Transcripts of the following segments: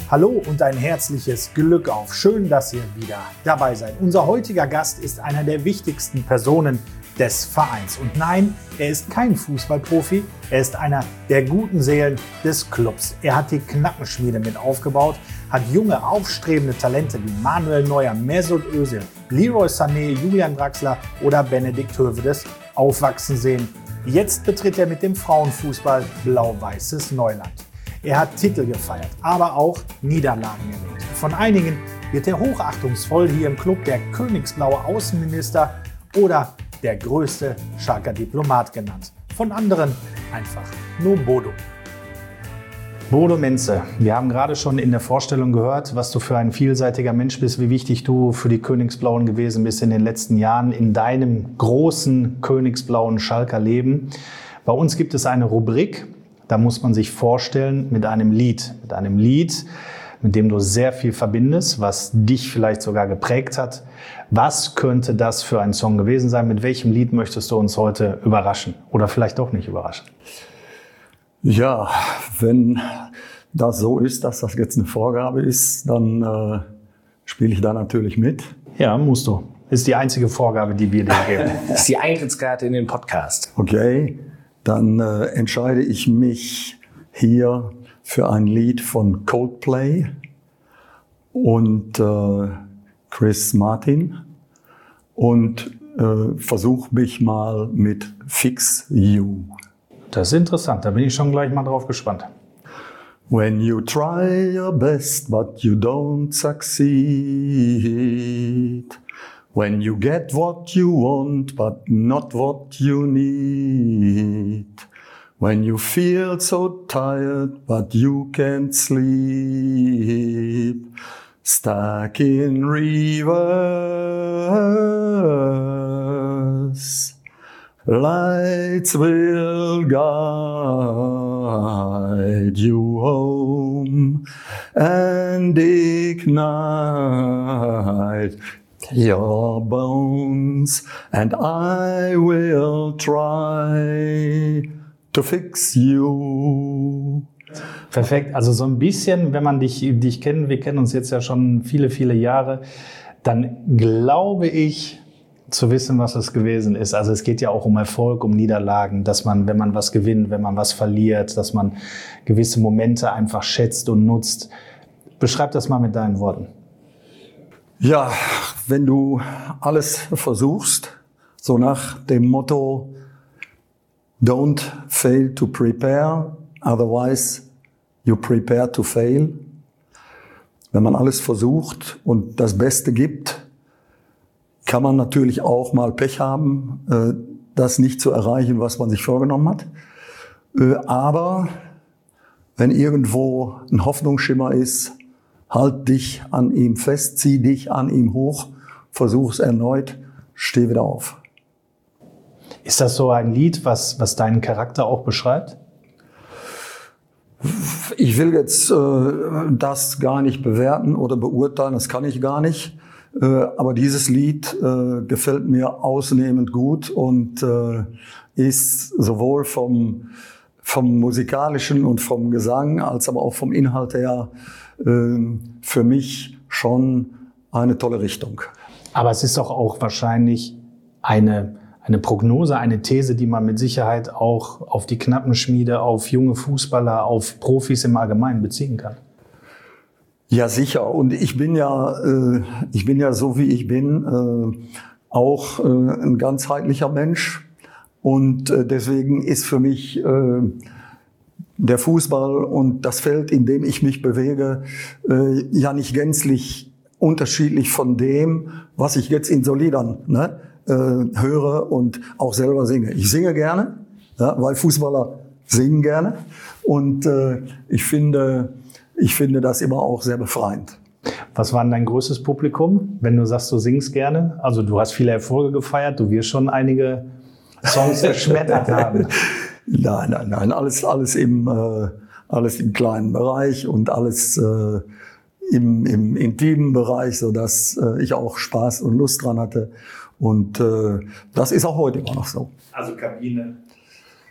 Hallo und ein herzliches Glück auf. Schön, dass ihr wieder dabei seid. Unser heutiger Gast ist einer der wichtigsten Personen des Vereins. Und nein, er ist kein Fußballprofi, er ist einer der guten Seelen des Clubs. Er hat die Knappenschmiede mit aufgebaut, hat junge, aufstrebende Talente wie Manuel Neuer, Mesut Özil, Leroy Sané, Julian Draxler oder Benedikt Hövedes aufwachsen sehen. Jetzt betritt er mit dem Frauenfußball blau-weißes Neuland. Er hat Titel gefeiert, aber auch Niederlagen erlebt. Von einigen wird er hochachtungsvoll hier im Club der königsblaue Außenminister oder der größte Schalker Diplomat genannt. Von anderen einfach nur Bodo. Bodo Menze, wir haben gerade schon in der Vorstellung gehört, was du für ein vielseitiger Mensch bist, wie wichtig du für die Königsblauen gewesen bist in den letzten Jahren in deinem großen königsblauen Schalker Leben. Bei uns gibt es eine Rubrik, da muss man sich vorstellen mit einem Lied, mit dem du sehr viel verbindest, was dich vielleicht sogar geprägt hat. Was könnte das für ein Song gewesen sein? Mit welchem Lied möchtest du uns heute überraschen oder vielleicht doch nicht überraschen? Ja, wenn das so ist, dass das jetzt eine Vorgabe ist, dann spiele ich da natürlich mit. Ja, musst du. Ist die einzige Vorgabe, die wir dir geben. Das ist die Eintrittskarte in den Podcast. Okay, dann entscheide ich mich hier für ein Lied von Coldplay und Chris Martin und versuche mich mal mit Fix You. Das ist interessant, da bin ich schon gleich mal drauf gespannt. When you try your best but you don't succeed, when you get what you want but not what you need, when you feel so tired but you can't sleep, stuck in reverse, lights will guide you home and ignite your bones, and I will try to fix you. Perfekt, also so ein bisschen, wenn man dich kennt, wir kennen uns jetzt ja schon viele, viele Jahre, dann glaube ich zu wissen, was es gewesen ist. Also es geht ja auch um Erfolg, um Niederlagen, dass man, wenn man was gewinnt, wenn man was verliert, dass man gewisse Momente einfach schätzt und nutzt. Beschreib das mal mit deinen Worten. Ja, wenn du alles versuchst, so nach dem Motto Don't fail to prepare, otherwise you prepare to fail. Wenn man alles versucht und das Beste gibt, kann man natürlich auch mal Pech haben, das nicht zu erreichen, was man sich vorgenommen hat. Aber wenn irgendwo ein Hoffnungsschimmer ist, halt dich an ihm fest, zieh dich an ihm hoch, versuch es erneut, steh wieder auf. Ist das so ein Lied, was deinen Charakter auch beschreibt? Ich will jetzt das gar nicht bewerten oder beurteilen, das kann ich gar nicht. Aber dieses Lied gefällt mir ausnehmend gut und ist sowohl vom musikalischen und vom Gesang als aber auch vom Inhalt her für mich schon eine tolle Richtung. Aber es ist doch auch wahrscheinlich eine Prognose, eine These, die man mit Sicherheit auch auf die Knappenschmiede, auf junge Fußballer, auf Profis im Allgemeinen beziehen kann. Ja, sicher. Und ich bin ja so wie ich bin, auch ein ganzheitlicher Mensch. Und deswegen ist für mich der Fußball und das Feld, in dem ich mich bewege, ja nicht gänzlich unterschiedlich von dem, was ich jetzt in so Liedern höre und auch selber singe. Ich singe gerne, ja, weil Fußballer singen gerne. Und ich finde das immer auch sehr befreiend. Was war denn dein größtes Publikum, wenn du sagst, du singst gerne? Also du hast viele Erfolge gefeiert, du wirst schon einige Songs geschmettert haben. Nein, alles im kleinen Bereich und alles im intimen Bereich, sodass ich auch Spaß und Lust dran hatte. Und das ist auch heute immer noch so. Also Kabine?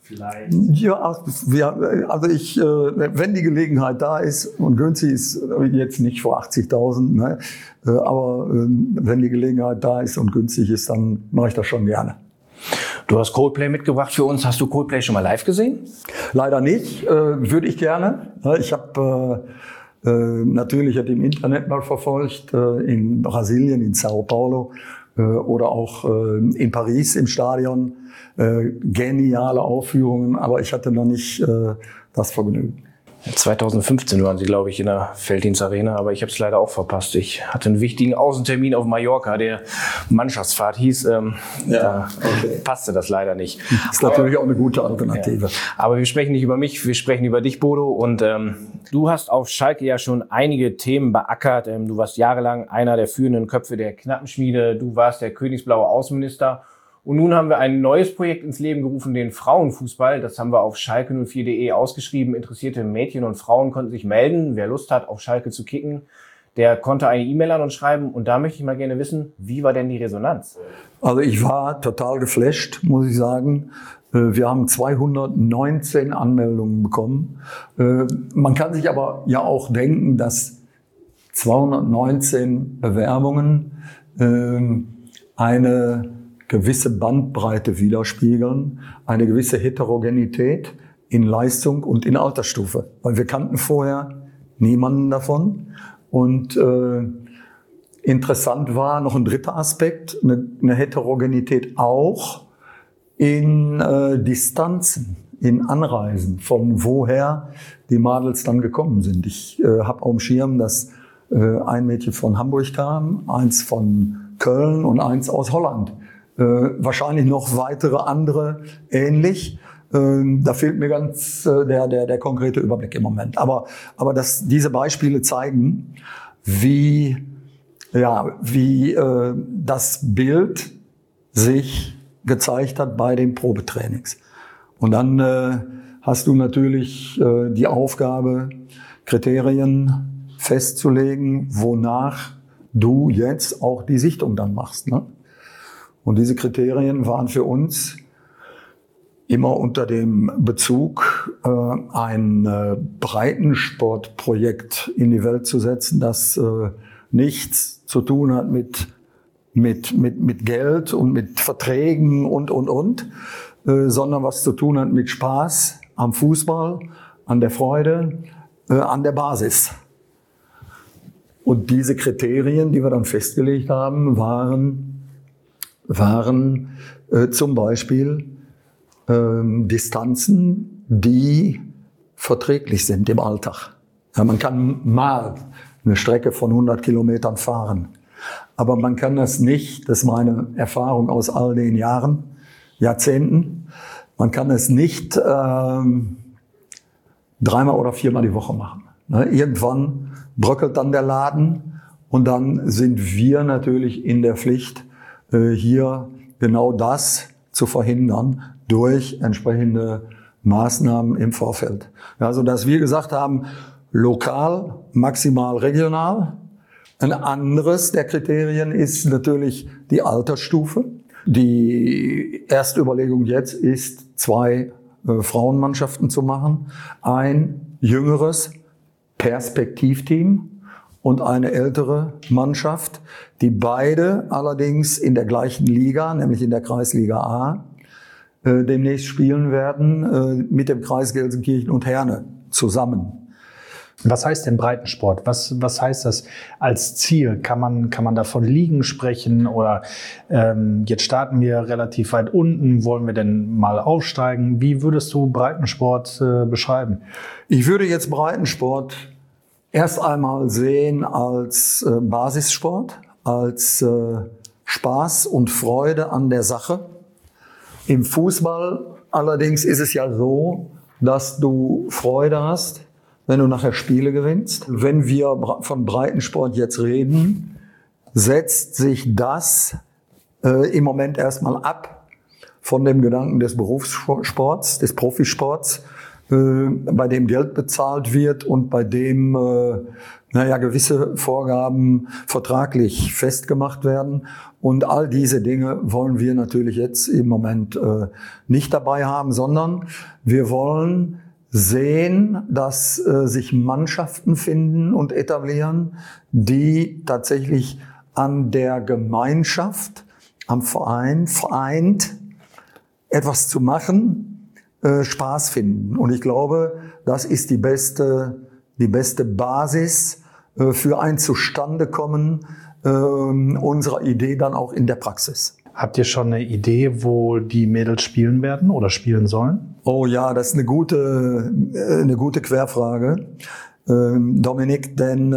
vielleicht? Ja, also wenn die Gelegenheit da ist, und günstig ist jetzt nicht vor 80.000, ne, aber wenn die Gelegenheit da ist und günstig ist, dann mache ich das schon gerne. Du hast Coldplay mitgebracht für uns. Hast du Coldplay schon mal live gesehen? Leider nicht, würde ich gerne. Ich habe natürlich im Internet mal verfolgt, in Brasilien, in Sao Paulo oder auch in Paris im Stadion. Geniale Aufführungen, aber ich hatte noch nicht das Vergnügen. 2015 waren sie, glaube ich, in der Felddienst Arena, aber ich habe es leider auch verpasst. Ich hatte einen wichtigen Außentermin auf Mallorca, der Mannschaftsfahrt hieß. Da passte das leider nicht. Das ist natürlich auch eine gute Alternative. Ja. Aber wir sprechen nicht über mich, wir sprechen über dich, Bodo. Und du hast auf Schalke ja schon einige Themen beackert. Du warst jahrelang einer der führenden Köpfe der Knappenschmiede. Du warst der königsblaue Außenminister. Und nun haben wir ein neues Projekt ins Leben gerufen, den Frauenfußball. Das haben wir auf schalke04.de ausgeschrieben. Interessierte Mädchen und Frauen konnten sich melden. Wer Lust hat, auf Schalke zu kicken, der konnte eine E-Mail an uns schreiben. Und da möchte ich mal gerne wissen, wie war denn die Resonanz? Also ich war total geflasht, muss ich sagen. Wir haben 219 Anmeldungen bekommen. Man kann sich aber ja auch denken, dass 219 Bewerbungen eine gewisse Bandbreite widerspiegeln, eine gewisse Heterogenität in Leistung und in Altersstufe. Weil wir kannten vorher niemanden davon. Und interessant war noch ein dritter Aspekt, eine Heterogenität auch in Distanzen, in Anreisen, von woher die Mädels dann gekommen sind. Ich habe auf dem Schirm, dass ein Mädchen von Hamburg kam, eins von Köln und eins aus Holland. Wahrscheinlich noch weitere andere ähnlich. Da fehlt mir ganz der konkrete Überblick im Moment. Aber diese Beispiele zeigen, wie das Bild sich gezeigt hat bei den Probetrainings. Und dann hast du natürlich die Aufgabe, Kriterien festzulegen, wonach du jetzt auch die Sichtung dann machst, ne? Und diese Kriterien waren für uns immer unter dem Bezug, ein Breitensportprojekt in die Welt zu setzen, das nichts zu tun hat mit Geld und mit Verträgen und, sondern was zu tun hat mit Spaß am Fußball, an der Freude, an der Basis. Und diese Kriterien, die wir dann festgelegt haben, waren zum Beispiel Distanzen, die verträglich sind im Alltag. Ja, man kann mal eine Strecke von 100 Kilometern fahren, aber man kann das nicht, das ist meine Erfahrung aus all den Jahrzehnten, man kann es nicht 3-mal oder 4-mal die Woche machen. Irgendwann bröckelt dann der Laden und dann sind wir natürlich in der Pflicht, hier genau das zu verhindern durch entsprechende Maßnahmen im Vorfeld. Also, dass wir gesagt haben, lokal, maximal regional. Ein anderes der Kriterien ist natürlich die Altersstufe. Die erste Überlegung jetzt ist, 2 Frauenmannschaften zu machen. Ein jüngeres Perspektivteam und eine ältere Mannschaft, die beide allerdings in der gleichen Liga, nämlich in der Kreisliga A, demnächst spielen werden, mit dem Kreis Gelsenkirchen und Herne zusammen. Was heißt denn Breitensport? Was heißt das als Ziel? Kann man da von Ligen sprechen? Oder jetzt starten wir relativ weit unten, wollen wir denn mal aufsteigen? Wie würdest du Breitensport beschreiben? Ich würde jetzt Breitensport erst einmal sehen als Basissport, als Spaß und Freude an der Sache. Im Fußball allerdings ist es ja so, dass du Freude hast, wenn du nachher Spiele gewinnst. Wenn wir von Breitensport jetzt reden, setzt sich das im Moment erstmal ab von dem Gedanken des Berufssports, des Profisports, bei dem Geld bezahlt wird und bei dem gewisse Vorgaben vertraglich festgemacht werden. Und all diese Dinge wollen wir natürlich jetzt im Moment nicht dabei haben, sondern wir wollen sehen, dass sich Mannschaften finden und etablieren, die tatsächlich an der Gemeinschaft, am Verein, vereint etwas zu machen, Spaß finden. Und ich glaube, das ist die beste Basis für ein Zustandekommen unserer Idee dann auch in der Praxis. Habt ihr schon eine Idee, wo die Mädels spielen werden oder spielen sollen? Oh ja, das ist eine gute Querfrage, Dominik, denn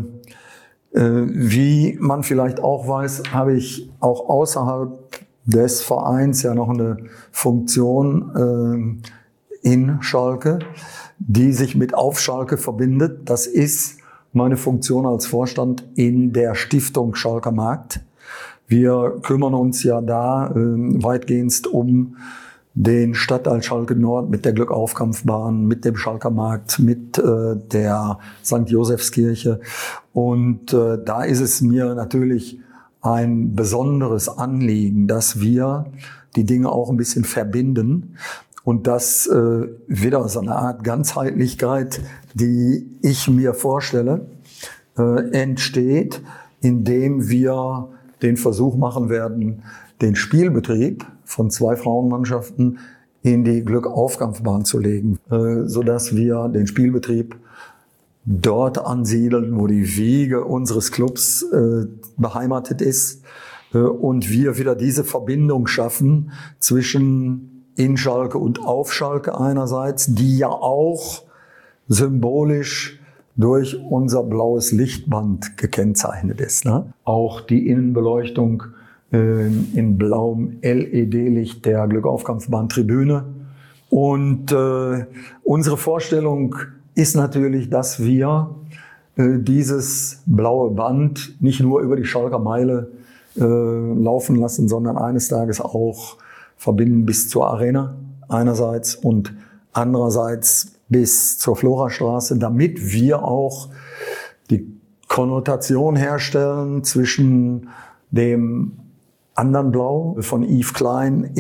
wie man vielleicht auch weiß, habe ich auch außerhalb des Vereins ja noch eine Funktion in Schalke, die sich mit Auf Schalke verbindet. Das ist meine Funktion als Vorstand in der Stiftung Schalker Markt. Wir kümmern uns ja da weitgehend um den Stadtteil Schalke Nord mit der Glückaufkampfbahn, mit dem Schalker Markt, mit der St. Josefskirche. Und da ist es mir natürlich ein besonderes Anliegen, dass wir die Dinge auch ein bisschen verbinden und dass wieder so eine Art Ganzheitlichkeit, die ich mir vorstelle, entsteht, indem wir den Versuch machen werden, den Spielbetrieb von 2 Frauenmannschaften in die Glückaufkampfbahn zu legen, sodass wir den Spielbetrieb dort ansiedeln, wo die Wiege unseres Clubs beheimatet ist und wir wieder diese Verbindung schaffen zwischen in Schalke und auf Schalke einerseits, die ja auch symbolisch durch unser blaues Lichtband gekennzeichnet ist. Ne? Auch die Innenbeleuchtung in blauem LED-Licht der Glückaufkampfbahn-Tribüne. Und unsere Vorstellung ist natürlich, dass wir dieses blaue Band nicht nur über die Schalker Meile laufen lassen, sondern eines Tages auch verbinden bis zur Arena einerseits und andererseits bis zur Florastraße, damit wir auch die Konnotation herstellen zwischen dem anderen Blau von Yves Klein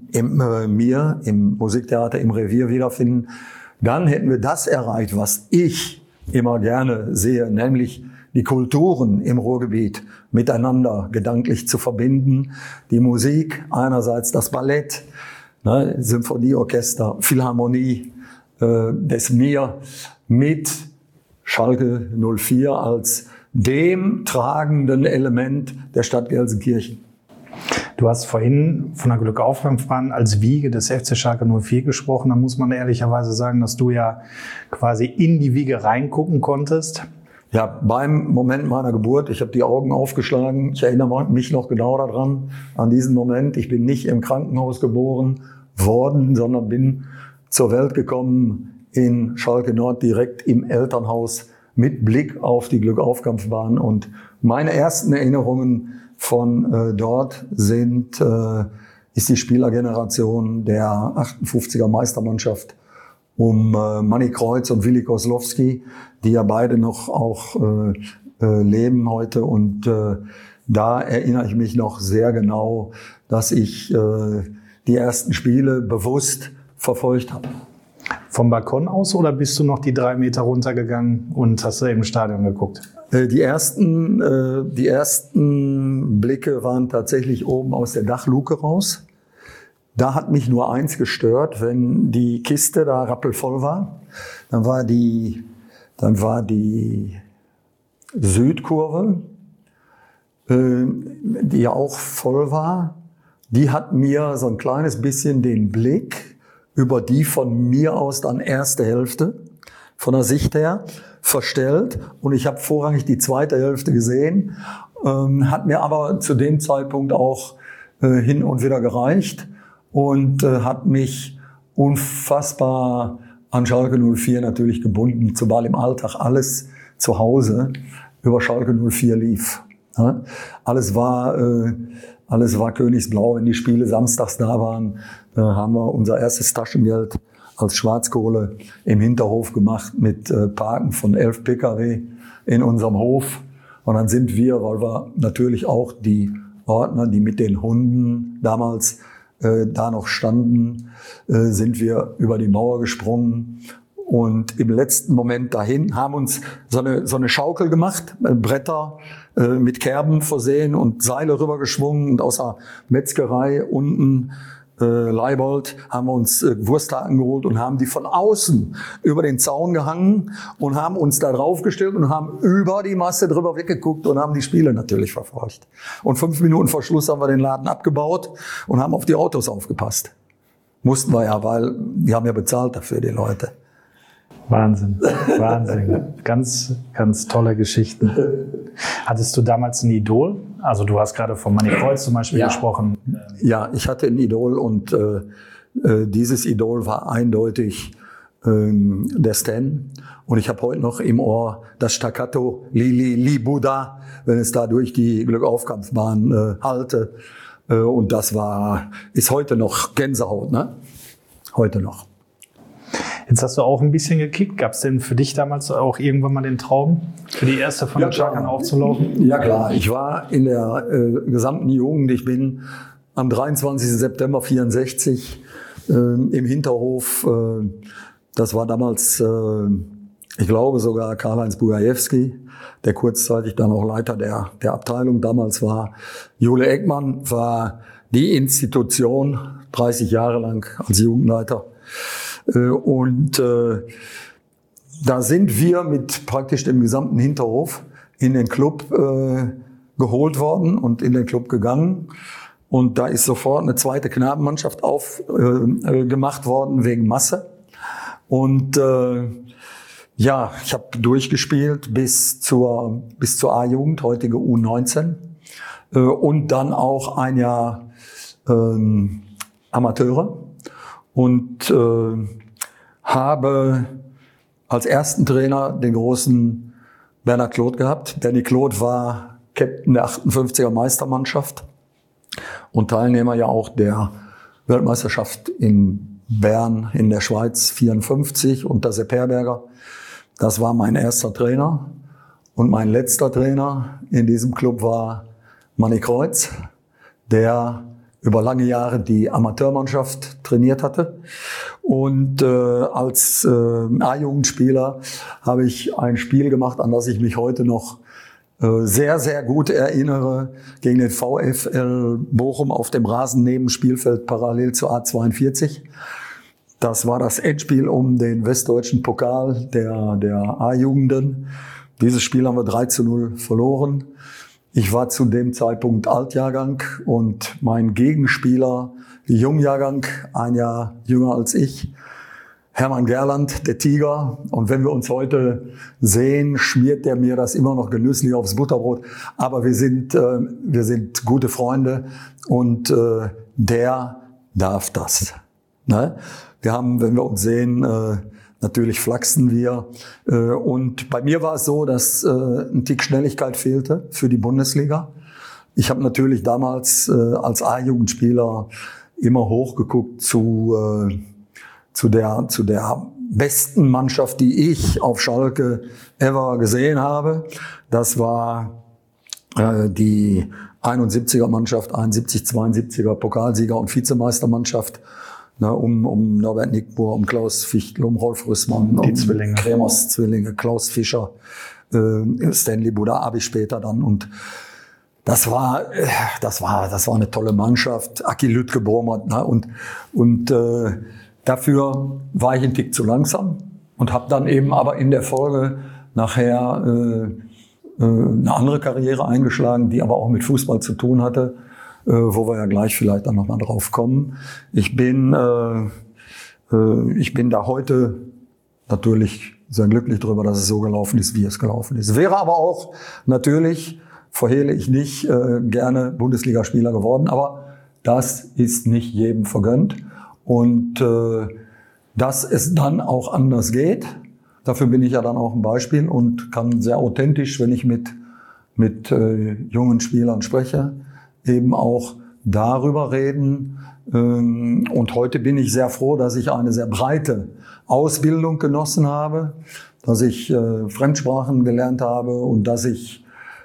im Musiktheater im Revier wiederfinden. Dann hätten wir das erreicht, was ich immer gerne sehe, nämlich die Kulturen im Ruhrgebiet miteinander gedanklich zu verbinden. Die Musik, einerseits das Ballett, ne, Symphonieorchester, Philharmonie, des Mir mit Schalke 04 als dem tragenden Element der Stadt Gelsenkirchen. Du hast vorhin von der Glückaufkampfbahn als Wiege des FC Schalke 04 gesprochen. Da muss man ehrlicherweise sagen, dass du ja quasi in die Wiege reingucken konntest. Ja, beim Moment meiner Geburt, ich habe die Augen aufgeschlagen. Ich erinnere mich noch genau daran, an diesen Moment. Ich bin nicht im Krankenhaus geboren worden, sondern bin zur Welt gekommen in Schalke Nord, direkt im Elternhaus mit Blick auf die Glückaufkampfbahn. Und meine ersten Erinnerungen von dort ist die Spielergeneration der 58er Meistermannschaft um Manni Kreuz und Willi Koslowski, die ja beide noch auch leben heute. Und da erinnere ich mich noch sehr genau, dass ich die ersten Spiele bewusst verfolgt habe. Vom Balkon aus oder bist du noch die 3 Meter runtergegangen und hast du im Stadion geguckt? Die ersten Blicke waren tatsächlich oben aus der Dachluke raus. Da hat mich nur eins gestört, wenn die Kiste da rappelvoll war. Dann war die Südkurve, die ja auch voll war, die hat mir so ein kleines bisschen den Blick über die von mir aus dann erste Hälfte von der Sicht her verstellt. Und ich habe vorrangig die zweite Hälfte gesehen, hat mir aber zu dem Zeitpunkt auch hin und wieder gereicht und hat mich unfassbar an Schalke 04 natürlich gebunden, zumal im Alltag alles zu Hause über Schalke 04 lief. Ja? Alles war Königsblau, wenn die Spiele samstags da waren. Haben wir unser erstes Taschengeld als Schwarzkohle im Hinterhof gemacht mit Parken von 11 Pkw in unserem Hof. Und dann sind wir, weil wir natürlich auch die Ordner, die mit den Hunden damals da noch standen, sind wir über die Mauer gesprungen und im letzten Moment dahin haben uns so eine Schaukel gemacht, Bretter mit Kerben versehen und Seile rübergeschwungen und aus der Metzgerei unten Leibold haben wir uns Wursthaken geholt und haben die von außen über den Zaun gehangen und haben uns da draufgestellt und haben über die Masse drüber weggeguckt und haben die Spiele natürlich verfolgt. Und 5 Minuten vor Schluss haben wir den Laden abgebaut und haben auf die Autos aufgepasst. Mussten wir ja, weil die haben ja bezahlt dafür, die Leute. Wahnsinn, Wahnsinn. Ganz, ganz tolle Geschichten. Hattest du damals ein Idol? Also du hast gerade von Manny Kreuz zum Beispiel gesprochen. Ja, ich hatte ein Idol und dieses Idol war eindeutig der Stan. Und ich habe heute noch im Ohr das Staccato Li Buddha, wenn es da durch die Glückaufkampfbahn hallte. Und das ist heute noch Gänsehaut, ne? Heute noch. Jetzt hast du auch ein bisschen gekickt. Gab es denn für dich damals auch irgendwann mal den Traum, für die erste von den Schalkern aufzulaufen? Ja klar, ich war in der gesamten Jugend. Ich bin am 23. September 64 im Hinterhof. Das war damals, ich glaube sogar Karl-Heinz Bugajewski, der kurzzeitig dann auch Leiter der Abteilung damals war. Jule Eckmann war die Institution, 30 Jahre lang als Jugendleiter. Und da sind wir mit praktisch dem gesamten Hinterhof in den Club geholt worden und in den Club gegangen. Und da ist sofort eine zweite Knabenmannschaft gemacht worden wegen Masse. Und ja, ich habe durchgespielt bis zur A-Jugend, heutige U19. Und dann auch ein Jahr Amateure. Und habe als ersten Trainer den großen Bernhard Kloth gehabt. Bernie Kloth war Captain der 58er Meistermannschaft und Teilnehmer ja auch der Weltmeisterschaft in Bern in der Schweiz 54 unter Sepp Herberger. Das war mein erster Trainer. Und mein letzter Trainer in diesem Club war Manny Kreuz, der über lange Jahre die Amateurmannschaft trainiert hatte. Und als A-Jugendspieler habe ich ein Spiel gemacht, an das ich mich heute noch sehr, sehr gut erinnere, gegen den VfL Bochum auf dem Rasen neben Spielfeld parallel zur A42. Das war das Endspiel um den westdeutschen Pokal der A-Jugenden. Dieses Spiel haben wir 3:0 verloren. Ich war zu dem Zeitpunkt Altjahrgang und mein Gegenspieler, Jungjahrgang, ein Jahr jünger als ich, Hermann Gerland, der Tiger. Und wenn wir uns heute sehen, schmiert der mir das immer noch genüsslich aufs Butterbrot. Aber wir sind gute Freunde und der darf das. Ne? Wir haben, wenn wir uns sehen, natürlich flachsen wir. Und bei mir war es so, dass ein Tick Schnelligkeit fehlte für die Bundesliga. Ich habe natürlich damals als A-Jugendspieler immer hochgeguckt zu der besten Mannschaft, die ich auf Schalke ever gesehen habe. Das war die 71er Mannschaft, 71, 72er Pokalsieger und Vizemeistermannschaft. Um Norbert Nickbohr, um Klaus Fichtl, um Rolf Rüssmann, die Zwillinge. Kremers Zwillinge, Klaus Fischer, Stanley Buda habe ich später dann. Und das war eine tolle Mannschaft. Aki Lütke Bormert, ne? Und dafür war ich ein Tick zu langsam und habe dann eben aber in der Folge nachher eine andere Karriere eingeschlagen, die aber auch mit Fußball zu tun hatte. Wo wir ja gleich vielleicht dann nochmal drauf kommen. Ich bin da heute natürlich sehr glücklich darüber, dass es so gelaufen ist, wie es gelaufen ist. Wäre aber auch natürlich, verhehle ich nicht, gerne Bundesligaspieler geworden, aber das ist nicht jedem vergönnt. Und dass es dann auch anders geht, dafür bin ich ja dann auch ein Beispiel und kann sehr authentisch, wenn ich mit jungen Spielern spreche, eben auch darüber reden, Und heute bin ich sehr froh, dass ich eine sehr breite Ausbildung genossen habe, dass ich Fremdsprachen gelernt habe und dass ich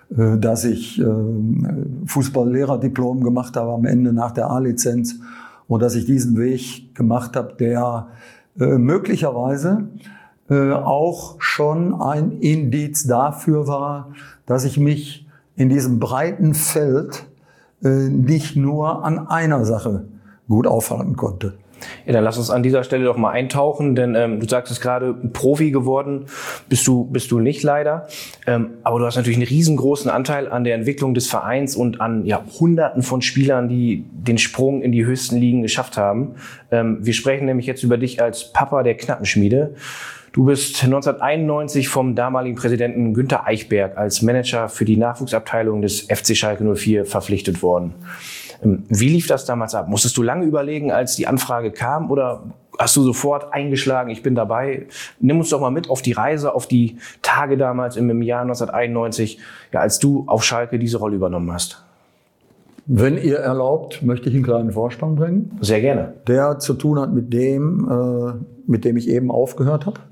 Fußballlehrerdiplom gemacht habe am Ende nach der A-Lizenz und dass ich diesen Weg gemacht habe, der möglicherweise auch schon ein Indiz dafür war, dass ich mich in diesem breiten Feld nicht nur an einer Sache gut aufhalten konnte. Ja, dann lass uns an dieser Stelle doch mal eintauchen, denn du sagst es gerade, Profi geworden bist du nicht leider, aber du hast natürlich einen riesengroßen Anteil an der Entwicklung des Vereins und an Hunderten von Spielern, die den Sprung in die höchsten Ligen geschafft haben. Wir sprechen nämlich jetzt über dich als Papa der Knappenschmiede. Du bist 1991 vom damaligen Präsidenten Günter Eichberg als Manager für die Nachwuchsabteilung des FC Schalke 04 verpflichtet worden. Wie lief das damals ab? Musstest du lange überlegen, als die Anfrage kam, oder hast du sofort eingeschlagen, ich bin dabei? Nimm uns doch mal mit auf die Reise, auf die Tage damals im Jahr 1991, als du auf Schalke diese Rolle übernommen hast. Wenn ihr erlaubt, möchte ich einen kleinen Vorspann bringen. Sehr gerne. Der zu tun hat mit dem ich eben aufgehört habe.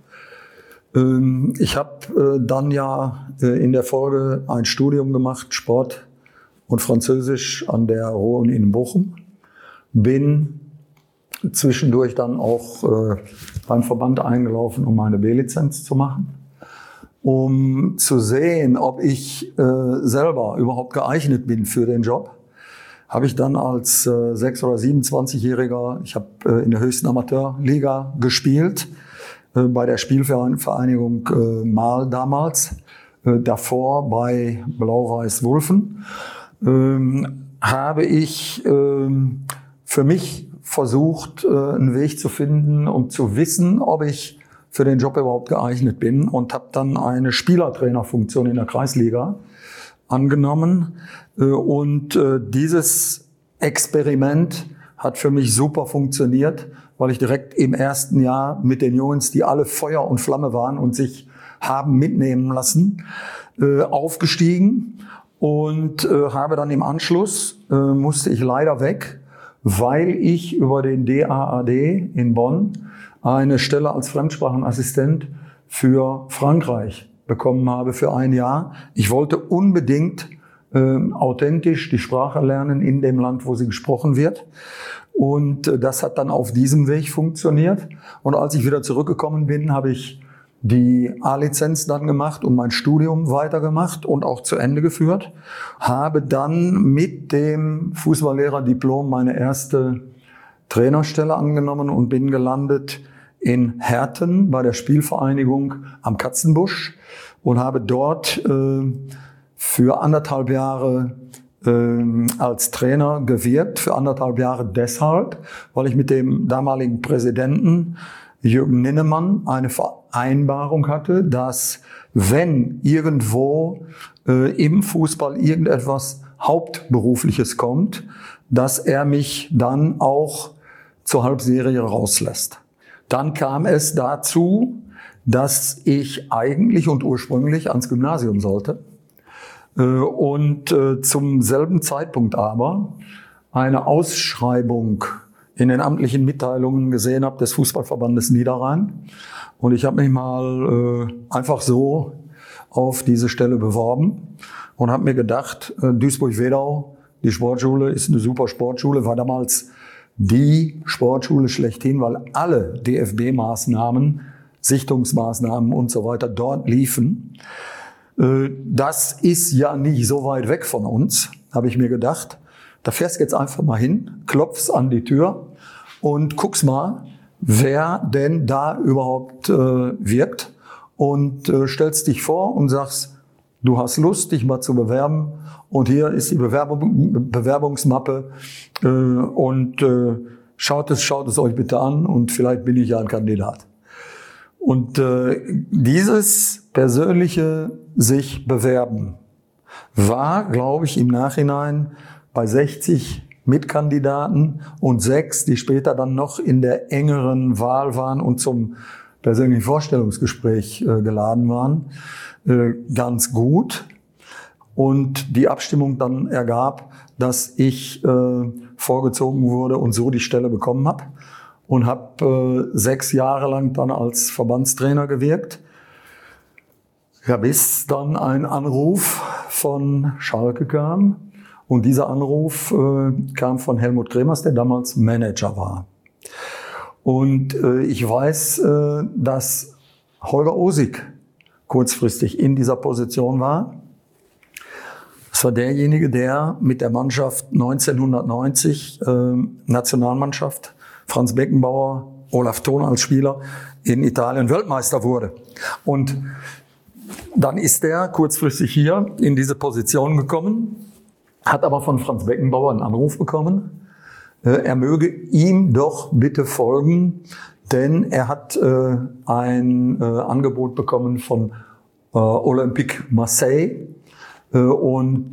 Ich habe dann in der Folge ein Studium gemacht, Sport und Französisch an der Ruhr in Bochum. Bin zwischendurch dann auch beim Verband eingelaufen, um meine B-Lizenz zu machen. Um zu sehen, ob ich selber überhaupt geeignet bin für den Job, habe ich dann als 6- oder 27-Jähriger, ich habe in der höchsten Amateurliga gespielt, bei der Spielvereinigung Mahl damals, davor bei Blau-Weiß Wulfen. Habe ich für mich versucht, einen Weg zu finden, um zu wissen, ob ich für den Job überhaupt geeignet bin, und habe dann eine Spielertrainerfunktion in der Kreisliga angenommen. Und dieses Experiment hat für mich super funktioniert, weil ich direkt im ersten Jahr mit den Jungs, die alle Feuer und Flamme waren und sich haben mitnehmen lassen, aufgestiegen. Und habe dann im Anschluss, musste ich leider weg, weil ich über den DAAD in Bonn eine Stelle als Fremdsprachenassistent für Frankreich bekommen habe für ein Jahr. Ich wollte unbedingt authentisch die Sprache lernen in dem Land, wo sie gesprochen wird. Und das hat dann auf diesem Weg funktioniert. Und als ich wieder zurückgekommen bin, habe ich die A-Lizenz dann gemacht und mein Studium weitergemacht und auch zu Ende geführt. Habe dann mit dem Fußballlehrerdiplom meine erste Trainerstelle angenommen und bin gelandet in Herten bei der Spielvereinigung am Katzenbusch und habe dort für 1,5 Jahre als Trainer gewirkt. Für 1,5 Jahre deshalb, weil ich mit dem damaligen Präsidenten Jürgen Ninnemann eine Vereinbarung hatte, dass wenn irgendwo im Fußball irgendetwas Hauptberufliches kommt, dass er mich dann auch zur Halbserie rauslässt. Dann kam es dazu, dass ich eigentlich und ursprünglich ans Gymnasium sollte und zum selben Zeitpunkt aber eine Ausschreibung in den amtlichen Mitteilungen gesehen habe des Fußballverbandes Niederrhein. Und ich habe mich mal einfach so auf diese Stelle beworben und habe mir gedacht, Duisburg-Wedau, die Sportschule ist eine super Sportschule, war damals die Sportschule schlechthin, weil alle DFB-Maßnahmen, Sichtungsmaßnahmen und so weiter dort liefen. Das ist ja nicht so weit weg von uns, habe ich mir gedacht. Da fährst du jetzt einfach mal hin, klopfst an die Tür und guckst mal, wer denn da überhaupt wirkt, und stellst dich vor und sagst, du hast Lust, dich mal zu bewerben, und hier ist die Bewerbungsmappe und schaut es euch bitte an und vielleicht bin ich ja ein Kandidat. Und dieses persönliche sich bewerben war, glaube ich, im Nachhinein bei 60 Mitkandidaten und 6, die später dann noch in der engeren Wahl waren und zum persönlichen Vorstellungsgespräch geladen waren, ganz gut. und die Abstimmung dann ergab, dass ich vorgezogen wurde und so die Stelle bekommen habe und habe 6 Jahre lang dann als Verbandstrainer gewirkt. Ja, bis dann ein Anruf von Schalke kam und dieser Anruf kam von Helmut Kremers, der damals Manager war. Und ich weiß, dass Holger Osig kurzfristig in dieser Position war. Das war derjenige, der mit der Mannschaft 1990, Nationalmannschaft, Franz Beckenbauer, Olaf Thon als Spieler, in Italien Weltmeister wurde. Und dann ist er kurzfristig hier in diese Position gekommen, hat aber von Franz Beckenbauer einen Anruf bekommen, er möge ihm doch bitte folgen, denn er hat ein Angebot bekommen von Olympique Marseille und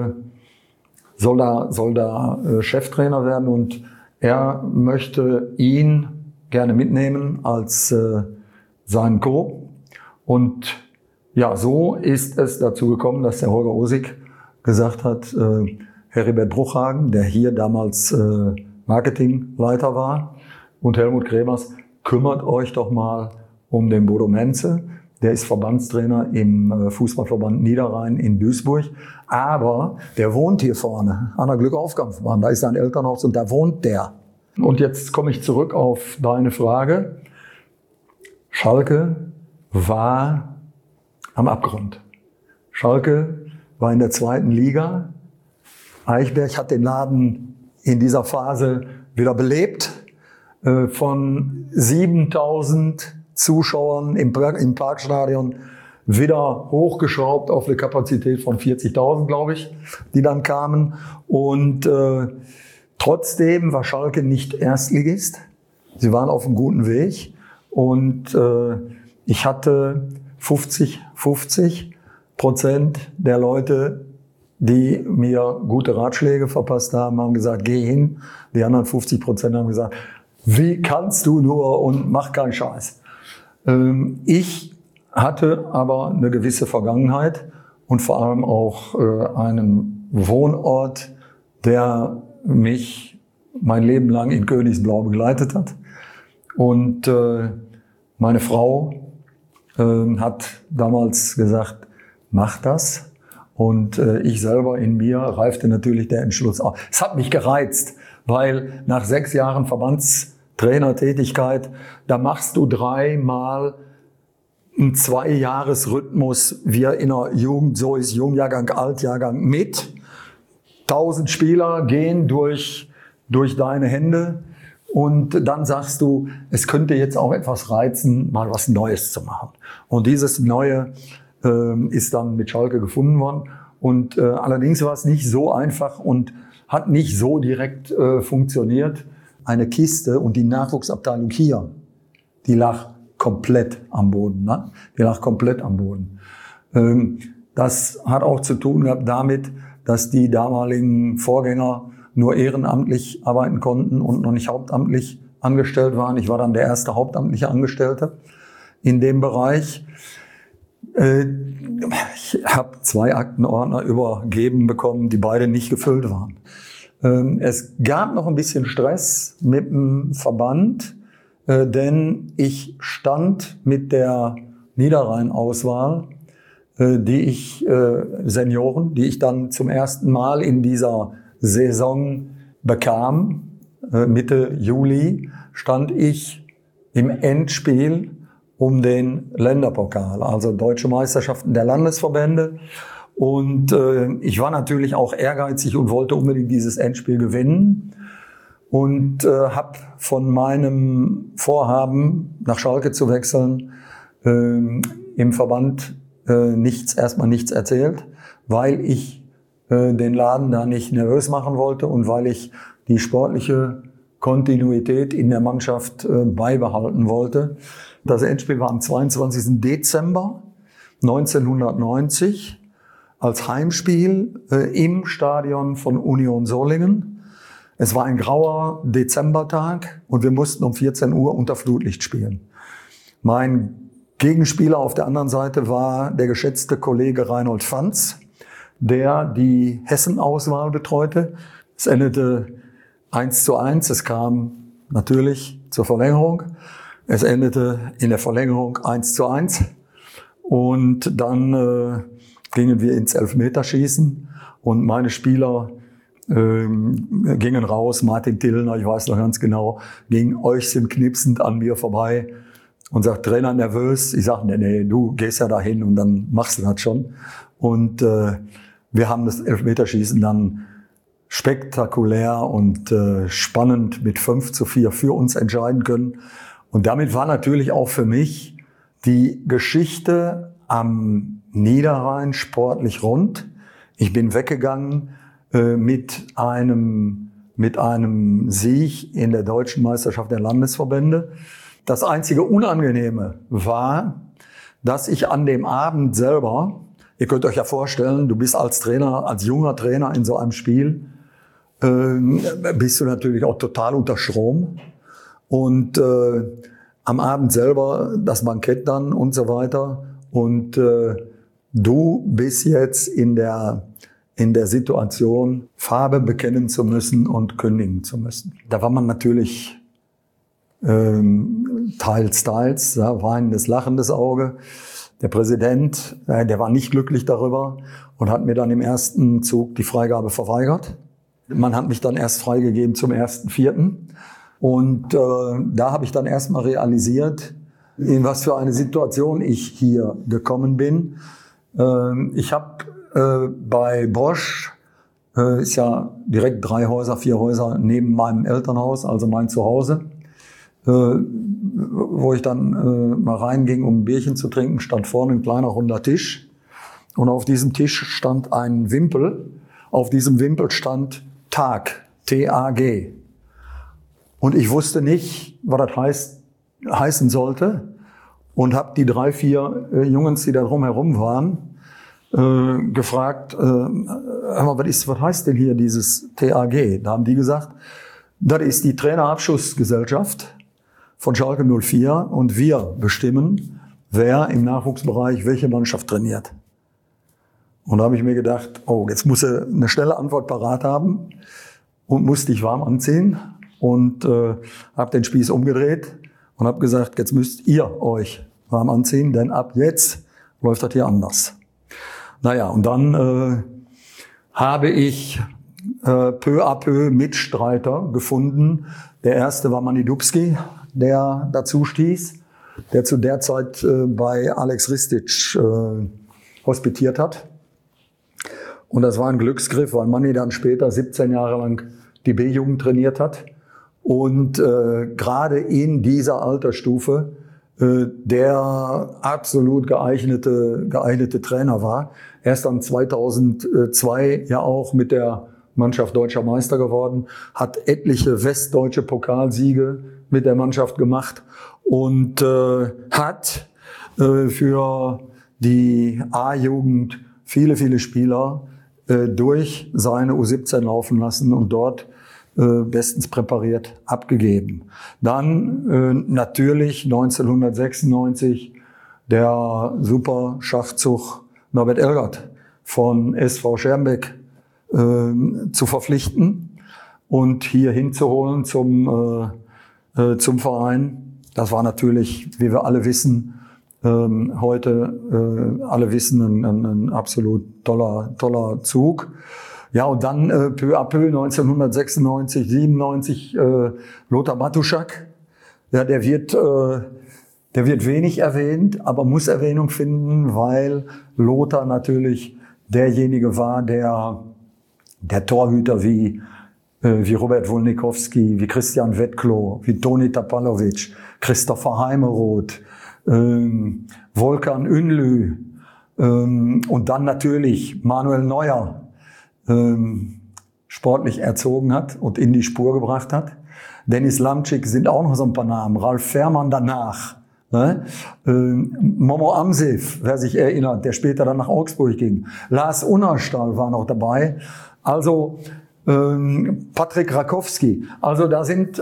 soll da Cheftrainer werden und er möchte ihn gerne mitnehmen als seinen Co. Und ja, so ist es dazu gekommen, dass der Holger Osig gesagt hat, Heribert Bruchhagen, der hier damals Marketingleiter war, und Helmut Kremers, kümmert euch doch mal um den Bodo Menze. Der ist Verbandstrainer im Fußballverband Niederrhein in Duisburg. Aber der wohnt hier vorne an der Glückaufkampfbahn. Da ist sein Elternhaus und da wohnt der. Und jetzt komme ich zurück auf deine Frage. Schalke war am Abgrund. Schalke war in der 2. Liga. Eichberg hat den Laden in dieser Phase wieder belebt. Von 7.000 Zuschauern im Parkstadion wieder hochgeschraubt auf eine Kapazität von 40.000, glaube ich, die dann kamen. Und trotzdem war Schalke nicht Erstligist. Sie waren auf einem guten Weg. Und ich hatte 50% der Leute, die mir gute Ratschläge verpasst haben, haben gesagt, geh hin. Die anderen 50% haben gesagt, wie kannst du nur und mach keinen Scheiß. Ich hatte aber eine gewisse Vergangenheit und vor allem auch einen Wohnort, der mich mein Leben lang in Königsblau begleitet hat. Und meine Frau hat damals gesagt, mach das. Und ich selber in mir reifte natürlich der Entschluss auf. Es hat mich gereizt, weil nach 6 Jahren Verbandstrainertätigkeit, da machst du 3-mal einen 2-Jahres-Rhythmus. Wir in der Jugend, so ist Jungjahrgang, Altjahrgang mit. 1000 Spieler gehen durch deine Hände. Und dann sagst du, es könnte jetzt auch etwas reizen, mal was Neues zu machen. Und dieses Neue ist dann mit Schalke gefunden worden. Und allerdings war es nicht so einfach und hat nicht so direkt funktioniert. Eine Kiste und die Nachwuchsabteilung hier, die lag komplett am Boden. Ne? Die lag komplett am Boden. Das hat auch zu tun gehabt damit, dass die damaligen Vorgänger nur ehrenamtlich arbeiten konnten und noch nicht hauptamtlich angestellt waren. Ich war dann der erste hauptamtliche Angestellte in dem Bereich. Ich habe 2 Aktenordner übergeben bekommen, die beide nicht gefüllt waren. Es gab noch ein bisschen Stress mit dem Verband, denn ich stand mit der Niederrhein-Auswahl, Senioren, die ich dann zum ersten Mal in dieser Saison bekam, Mitte Juli, stand ich im Endspiel um den Länderpokal, also Deutsche Meisterschaften der Landesverbände. Und ich war natürlich auch ehrgeizig und wollte unbedingt dieses Endspiel gewinnen und habe von meinem Vorhaben, nach Schalke zu wechseln, im Verband erstmal nichts erzählt, weil ich den Laden da nicht nervös machen wollte und weil ich die sportliche Kontinuität in der Mannschaft beibehalten wollte. Das Endspiel war am 22. Dezember 1990 als Heimspiel im Stadion von Union Solingen. Es war ein grauer Dezembertag und wir mussten um 14 Uhr unter Flutlicht spielen. Mein Gegenspieler auf der anderen Seite war der geschätzte Kollege Reinhold Fanz, der die Hessen-Auswahl betreute. Es endete 1:1. Es kam natürlich zur Verlängerung. Es endete in der Verlängerung 1:1. Und dann gingen wir ins Elfmeterschießen. Und meine Spieler gingen raus. Martin Tillner, ich weiß noch ganz genau, ging äußchenknipsend an mir vorbei und sagt, Trainer, nervös? Ich sage, nee, du gehst ja dahin und dann machst du das schon. Und wir haben das Elfmeterschießen dann spektakulär und spannend mit 5:4 für uns entscheiden können. Und damit war natürlich auch für mich die Geschichte am Niederrhein sportlich rund. Ich bin weggegangen mit einem Sieg in der Deutschen Meisterschaft der Landesverbände. Das einzige Unangenehme war, dass ich an dem Abend selber, ihr könnt euch ja vorstellen, du bist als Trainer, als junger Trainer in so einem Spiel, bist du natürlich auch total unter Strom. Und am Abend selber das Bankett dann und so weiter. Und du bist jetzt in der Situation, Farbe bekennen zu müssen und kündigen zu müssen. Da war man natürlich teils, weinendes, lachendes Auge. Der Präsident, der war nicht glücklich darüber und hat mir dann im ersten Zug die Freigabe verweigert. Man hat mich dann erst freigegeben zum 1.4. Und da habe ich dann erstmal realisiert, in was für eine Situation ich hier gekommen bin. Ich habe bei Bosch, ist ja direkt 3 Häuser, 4 Häuser neben meinem Elternhaus, also mein Zuhause, wo ich dann mal reinging, um ein Bierchen zu trinken, stand vorne ein kleiner runder Tisch. Und auf diesem Tisch stand ein Wimpel. Auf diesem Wimpel stand Tag, T-A-G. Und ich wusste nicht, was das heißen sollte. Und habe die 3, 4 Jungs, die da drumherum waren, gefragt, was heißt denn hier dieses TAG? Da haben die gesagt, das ist die Trainerabschussgesellschaft von Schalke 04 und wir bestimmen, wer im Nachwuchsbereich welche Mannschaft trainiert. Und da habe ich mir gedacht, oh, jetzt muss er eine schnelle Antwort parat haben und musste ich warm anziehen und habe den Spieß umgedreht und habe gesagt, jetzt müsst ihr euch warm anziehen, denn ab jetzt läuft das hier anders. Naja, und dann habe ich peu à peu Mitstreiter gefunden. Der erste war Manni Dubski, der dazu stieß, der zu der Zeit bei Alex Ristic hospitiert hat. Und das war ein Glücksgriff, weil Manni dann später 17 Jahre lang die B-Jugend trainiert hat. Und gerade in dieser Altersstufe der absolut geeignete Trainer war. Er ist dann 2002 ja auch mit der Mannschaft deutscher Meister geworden, hat etliche westdeutsche Pokalsiege mit der Mannschaft gemacht und hat für die A-Jugend viele Spieler durch seine U17 laufen lassen und dort bestens präpariert abgegeben. Dann natürlich 1996 der super Schachzug Norbert Elgert von SV Schermbeck zu verpflichten und hier hinzuholen zum Verein. Das war natürlich, wie wir alle wissen, heute alle wissen, ein absolut toller Zug. Ja, und dann peu à peu 1996, 97 Lothar Matuschak. Ja, der wird wenig erwähnt, aber muss Erwähnung finden, weil Lothar natürlich derjenige war, der Torhüter wie Robert Wolnikowski, wie Christian Wettklo, wie Toni Tapalovic, Christopher Heimeroth, Volkan Ünlü und dann natürlich Manuel Neuer sportlich erzogen hat und in die Spur gebracht hat. Dennis Lamczyk sind auch noch so ein paar Namen. Ralf Fährmann danach. Ne? Momo Amsif, wer sich erinnert, der später dann nach Augsburg ging. Lars Unnerstahl war noch dabei. Also Patrick Rakowski. Also da sind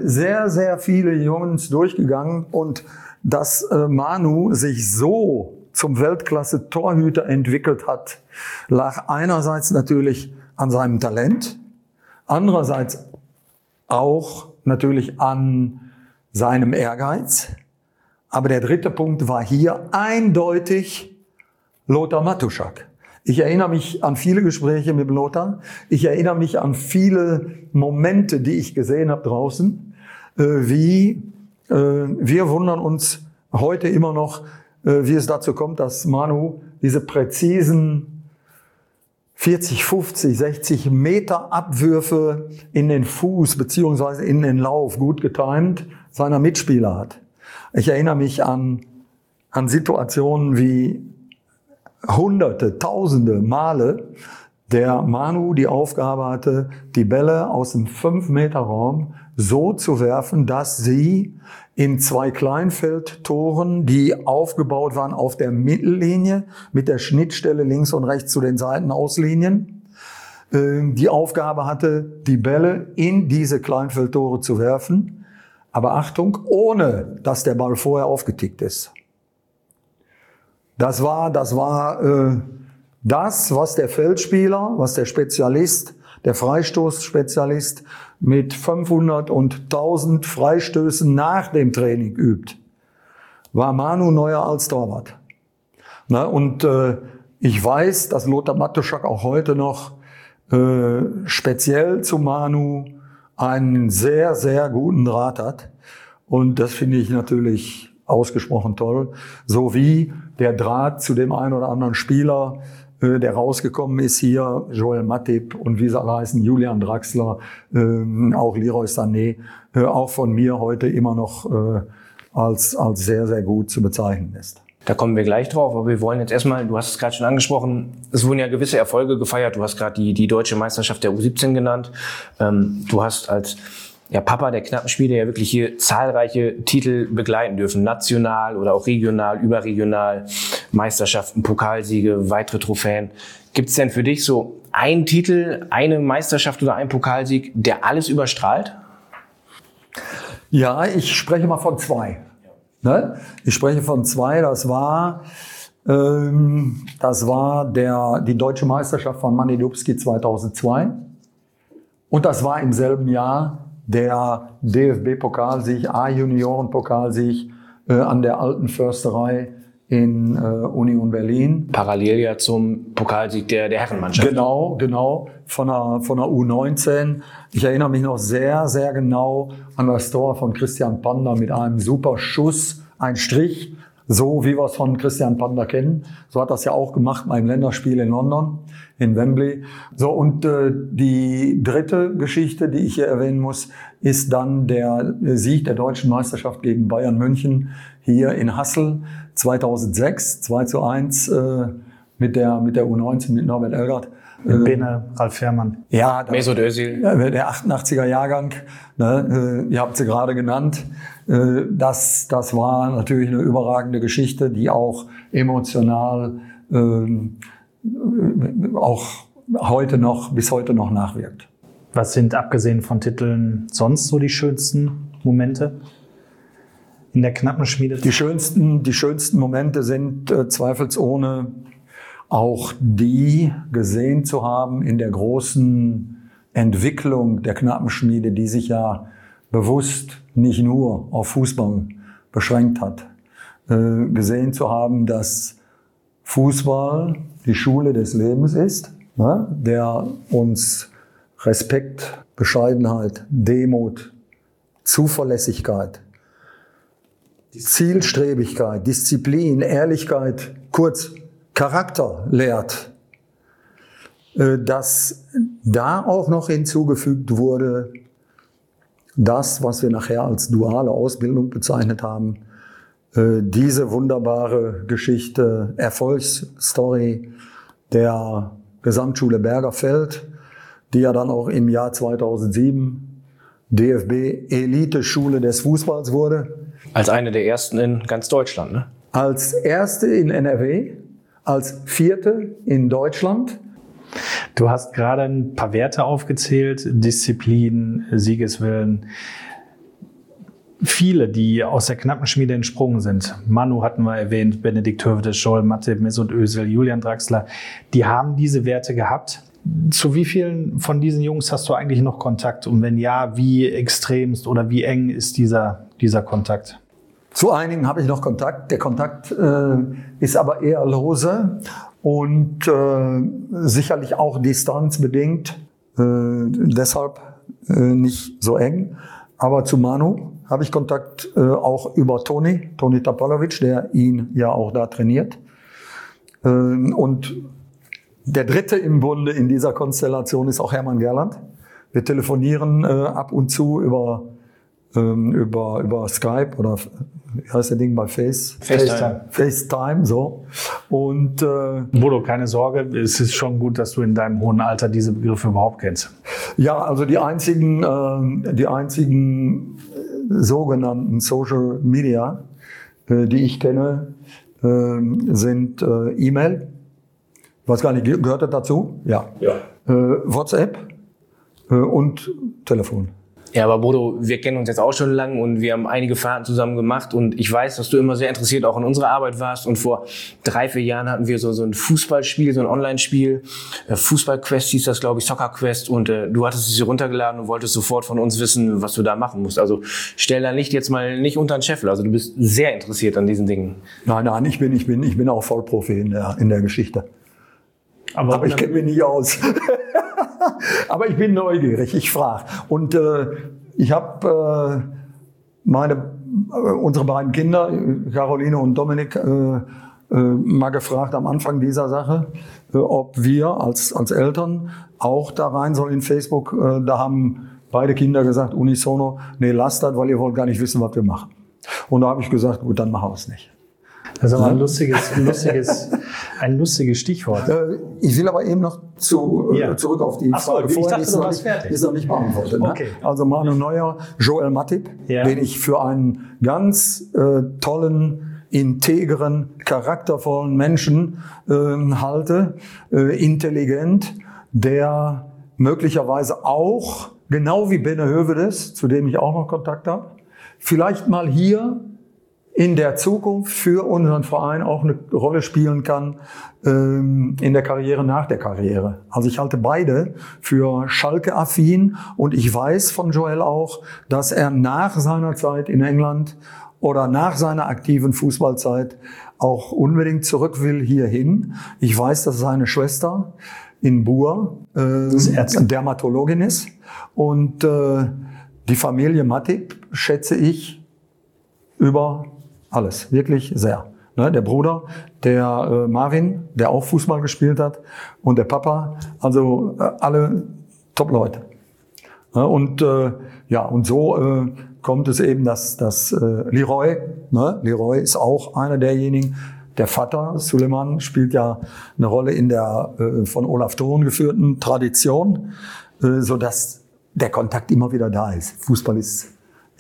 sehr viele Jungs durchgegangen und dass Manu sich so zum Weltklasse-Torhüter entwickelt hat, lag einerseits natürlich an seinem Talent, andererseits auch natürlich an seinem Ehrgeiz. Aber der dritte Punkt war hier eindeutig Lothar Matuschak. Ich erinnere mich an viele Gespräche mit Lothar. Ich erinnere mich an viele Momente, die ich gesehen habe draußen. Wir wundern uns heute immer noch, wie es dazu kommt, dass Manu diese präzisen 40, 50, 60 Meter Abwürfe in den Fuß beziehungsweise in den Lauf gut getimt seiner Mitspieler hat. Ich erinnere mich an Situationen wie Hunderte, Tausende Male der Manu die Aufgabe hatte, die Bälle aus dem 5-Meter-Raum so zu werfen, dass sie in 2 Kleinfeldtoren, die aufgebaut waren auf der Mittellinie mit der Schnittstelle links und rechts zu den Seitenauslinien, die Aufgabe hatte, die Bälle in diese Kleinfeldtore zu werfen. Aber Achtung, ohne dass der Ball vorher aufgetickt ist. Das war das, was der Feldspieler, was der Spezialist, der Freistoßspezialist mit 500 und 1000 Freistößen nach dem Training übt. War Manu Neuer als Torwart. Und ich weiß, dass Lothar Matuschak auch heute noch speziell zu Manu einen sehr, sehr guten Draht hat. Und das finde ich natürlich ausgesprochen toll. So wie der Draht zu dem einen oder anderen Spieler, der rausgekommen ist hier, Joel Matip und wie sie alle heißen, Julian Draxler, auch Leroy Sané, auch von mir heute immer noch als sehr, sehr gut zu bezeichnen ist. Da kommen wir gleich drauf, aber wir wollen jetzt erstmal, du hast es gerade schon angesprochen, es wurden ja gewisse Erfolge gefeiert. Du hast gerade die deutsche Meisterschaft der U17 genannt. Du hast als Papa der Knappenschmiede ja wirklich hier zahlreiche Titel begleiten dürfen. National oder auch regional, überregional, Meisterschaften, Pokalsiege, weitere Trophäen. Gibt es denn für dich so einen Titel, eine Meisterschaft oder einen Pokalsieg, der alles überstrahlt? Ja, ich spreche mal von 2. Ne? Ich spreche von 2. Das war die deutsche Meisterschaft von Manny Dubski 2002. Und das war im selben Jahr der DFB-Pokalsieg, A-Junioren-Pokalsieg an der Alten Försterei in Union Berlin. Parallel ja zum Pokalsieg der Herrenmannschaft. Genau, von der U19. Ich erinnere mich noch sehr, sehr genau an das Tor von Christian Panda mit einem super Schuss, ein Strich, so wie wir es von Christian Panda kennen. So hat das ja auch gemacht beim Länderspiel in London, in Wembley. So, und die dritte Geschichte, die ich hier erwähnen muss, ist dann der Sieg der deutschen Meisterschaft gegen Bayern München hier in Hassel 2006, 2:1 mit der U19 mit Norbert Elgert. Mit Bene, Ralf Fährmann. Ja, Mesut Özil. Der 88er Jahrgang, ne, ihr habt sie gerade genannt. Das war natürlich eine überragende Geschichte, die auch emotional auch bis heute noch nachwirkt. Was sind, abgesehen von Titeln, sonst so die schönsten Momente in der Knappenschmiede? Die schönsten Momente sind zweifelsohne auch die gesehen zu haben in der großen Entwicklung der Knappenschmiede, die sich ja bewusst nicht nur auf Fußball beschränkt hat. Gesehen zu haben, dass Fußball die Schule des Lebens ist, ne, der uns Respekt, Bescheidenheit, Demut, Zuverlässigkeit, Zielstrebigkeit, Disziplin, Ehrlichkeit, kurz Charakter lehrt, dass da auch noch hinzugefügt wurde, das, was wir nachher als duale Ausbildung bezeichnet haben, diese wunderbare Geschichte, Erfolgsstory der Gesamtschule Bergerfeld, die ja dann auch im Jahr 2007 DFB-Elite-Schule des Fußballs wurde. Als eine der ersten in ganz Deutschland, ne? Als erste in NRW, als vierte in Deutschland. Du hast gerade ein paar Werte aufgezählt, Disziplin, Siegeswillen. viele, die aus der Knappenschmiede entsprungen sind, Manu hatten wir erwähnt, Benedikt Hövedes, Joel Matip, Mesut Özil, Julian Draxler, die haben diese Werte gehabt. Zu wie vielen von diesen Jungs hast du eigentlich noch Kontakt? Und wenn ja, wie extremst oder wie eng ist dieser Kontakt? Zu einigen habe ich noch Kontakt. Der Kontakt ist aber eher lose und sicherlich auch distanzbedingt, deshalb nicht so eng. Aber zu Manu habe ich Kontakt auch über Toni Tapalovic, der ihn ja auch da trainiert. Und der dritte im Bunde in dieser Konstellation ist auch Hermann Gerland. Wir telefonieren ab und zu über Skype oder wie heißt der Ding bei FaceTime, so. Und Bodo, keine Sorge, es ist schon gut, dass du in deinem hohen Alter diese Begriffe überhaupt kennst. Ja, also die einzigen sogenannten Social Media, die ich kenne, sind E-Mail. Ich weiß gar nicht, gehört das dazu? Ja. WhatsApp und Telefon. Ja, aber Bodo, wir kennen uns jetzt auch schon lang und wir haben einige Fahrten zusammen gemacht und ich weiß, dass du immer sehr interessiert auch in unserer Arbeit warst und vor 3-4 Jahren hatten wir so ein Fußballspiel, so ein Online-Spiel, Fußball-Quest hieß das, glaube ich, Soccer-Quest und du hattest es hier runtergeladen und wolltest sofort von uns wissen, was du da machen musst. Also stell dein Licht jetzt mal nicht unter den Scheffel, also du bist sehr interessiert an diesen Dingen. Nein, ich bin auch Vollprofi in der Geschichte. Aber ich kenne mich nicht aus. Aber ich bin neugierig, ich frage. Und ich habe unsere beiden Kinder, Caroline und Dominik, mal gefragt am Anfang dieser Sache, ob wir als Eltern auch da rein sollen in Facebook. Da haben beide Kinder gesagt, unisono, nee, lasst das, weil ihr wollt gar nicht wissen, was wir machen. Und da habe ich gesagt, gut, dann machen wir es nicht. Das ist aber ein lustiges Stichwort. Ich will aber eben noch zurück auf die Frage. Ich dachte, du warst fertig. Ist noch nicht beantwortet. Okay. Ne? Also Manu Neuer, Joel Matip, den ich für einen ganz tollen, integren, charaktervollen Menschen halte, intelligent, der möglicherweise auch, genau wie Benne Hövedes, zu dem ich auch noch Kontakt habe, vielleicht mal hier in der Zukunft für unseren Verein auch eine Rolle spielen kann in der Karriere, nach der Karriere. Also ich halte beide für Schalke-affin und ich weiß von Joel auch, dass er nach seiner Zeit in England oder nach seiner aktiven Fußballzeit auch unbedingt zurück will hierhin. Ich weiß, dass seine Schwester in Buer Dermatologin ist und die Familie Matip schätze ich über alles, wirklich sehr. Ne, der Bruder, der Marvin, der auch Fußball gespielt hat, und der Papa, also alle Top-Leute. Ne, und so kommt es eben, dass Leroy ist auch einer derjenigen. Der Vater, Suleiman, spielt ja eine Rolle in der von Olaf Thon geführten Tradition, sodass der Kontakt immer wieder da ist. Fußball ist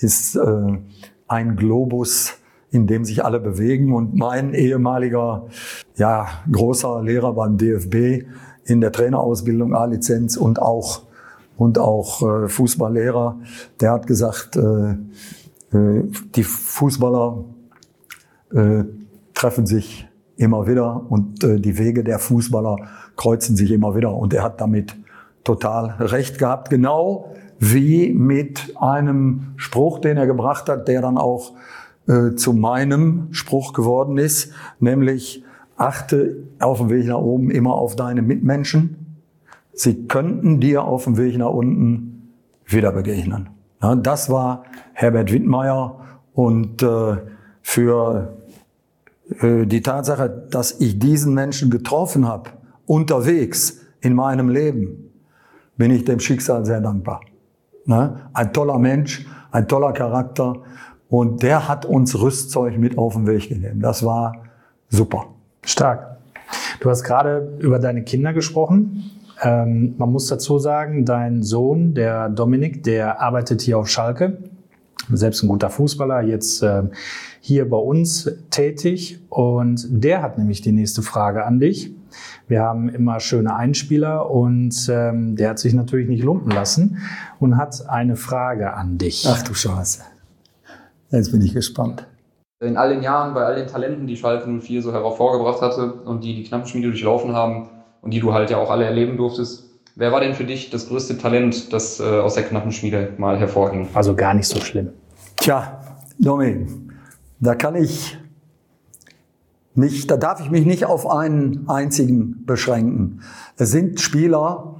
ein Globus, in dem sich alle bewegen. Und mein ehemaliger, großer Lehrer beim DFB in der Trainerausbildung A-Lizenz und auch Fußballlehrer, der hat gesagt, die Fußballer treffen sich immer wieder und die Wege der Fußballer kreuzen sich immer wieder. Und er hat damit total recht gehabt. Genau wie mit einem Spruch, den er gebracht hat, der dann auch zu meinem Spruch geworden ist, nämlich: Achte auf dem Weg nach oben immer auf deine Mitmenschen. Sie könnten dir auf dem Weg nach unten wieder begegnen. Ja, das war Herbert Wittmeier und für die Tatsache, dass ich diesen Menschen getroffen habe, unterwegs in meinem Leben, bin ich dem Schicksal sehr dankbar. Ne? Ein toller Mensch, ein toller Charakter. Und der hat uns Rüstzeug mit auf den Weg gegeben. Das war super. Stark. Du hast gerade über deine Kinder gesprochen. Man muss dazu sagen, dein Sohn, der Dominik, der arbeitet hier auf Schalke. Selbst ein guter Fußballer, jetzt hier bei uns tätig. Und der hat nämlich die nächste Frage an dich. Wir haben immer schöne Einspieler und der hat sich natürlich nicht lumpen lassen und hat eine Frage an dich. Ach du Scheiße. Jetzt bin ich gespannt. In all den Jahren, bei all den Talenten, die Schalke 04 so hervorgebracht hatte und die Knappenschmiede durchlaufen haben und die du halt ja auch alle erleben durftest, wer war denn für dich das größte Talent, das aus der Knappenschmiede mal hervorging? Also gar nicht so schlimm. Tja, Domi, da darf ich mich nicht auf einen einzigen beschränken. Es sind Spieler,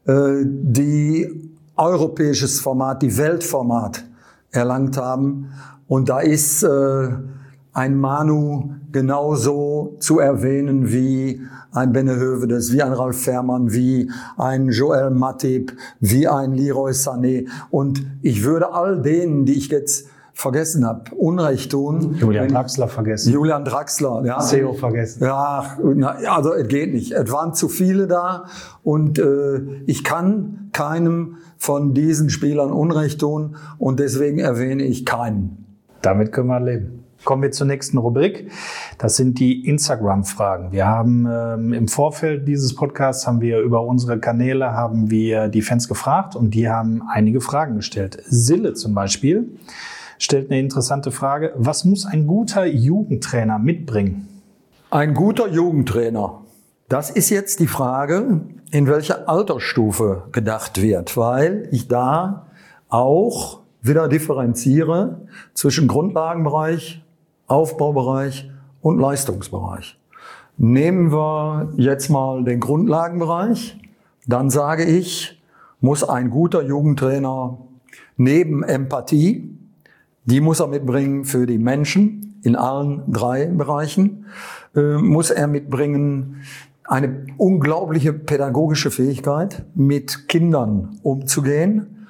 die europäisches Format, die Weltformat erlangt haben. Und da ist ein Manu genauso zu erwähnen wie ein Bene Hövedes, wie ein Ralf Fährmann, wie ein Joel Matip, wie ein Leroy Sané. Und ich würde all denen, die ich jetzt vergessen habe, Unrecht tun. Julian Draxler vergessen. Julian Draxler, ja. CEO vergessen. Ja, also es geht nicht. Es waren zu viele da und ich kann keinem von diesen Spielern Unrecht tun und deswegen erwähne ich keinen. Damit können wir leben. Kommen wir zur nächsten Rubrik. Das sind die Instagram-Fragen. Wir haben im Vorfeld dieses Podcasts über unsere Kanäle die Fans gefragt und die haben einige Fragen gestellt. Sille zum Beispiel stellt eine interessante Frage. Was muss ein guter Jugendtrainer mitbringen? Ein guter Jugendtrainer. Das ist jetzt die Frage, in welcher Altersstufe gedacht wird, weil ich da auch wieder differenziere zwischen Grundlagenbereich, Aufbaubereich und Leistungsbereich. Nehmen wir jetzt mal den Grundlagenbereich, dann sage ich, muss ein guter Jugendtrainer neben Empathie, die muss er mitbringen für die Menschen in allen 3 Bereichen, muss er mitbringen eine unglaubliche pädagogische Fähigkeit, mit Kindern umzugehen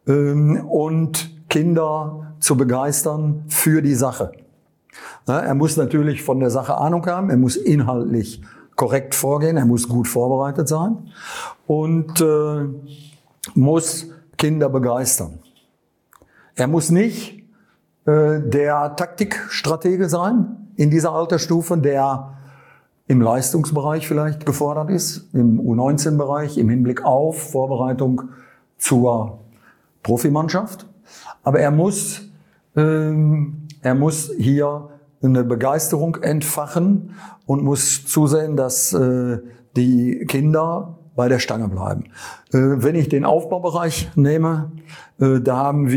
und Kinder zu begeistern für die Sache. Er muss natürlich von der Sache Ahnung haben, er muss inhaltlich korrekt vorgehen, er muss gut vorbereitet sein und muss Kinder begeistern. Er muss nicht der Taktikstratege sein in dieser Altersstufe, der im Leistungsbereich vielleicht gefordert ist, im U19-Bereich, im Hinblick auf Vorbereitung zur Profimannschaft. Aber er muss hier eine Begeisterung entfachen und muss zusehen, dass die Kinder bei der Stange bleiben. Wenn ich den Aufbaubereich nehme, da haben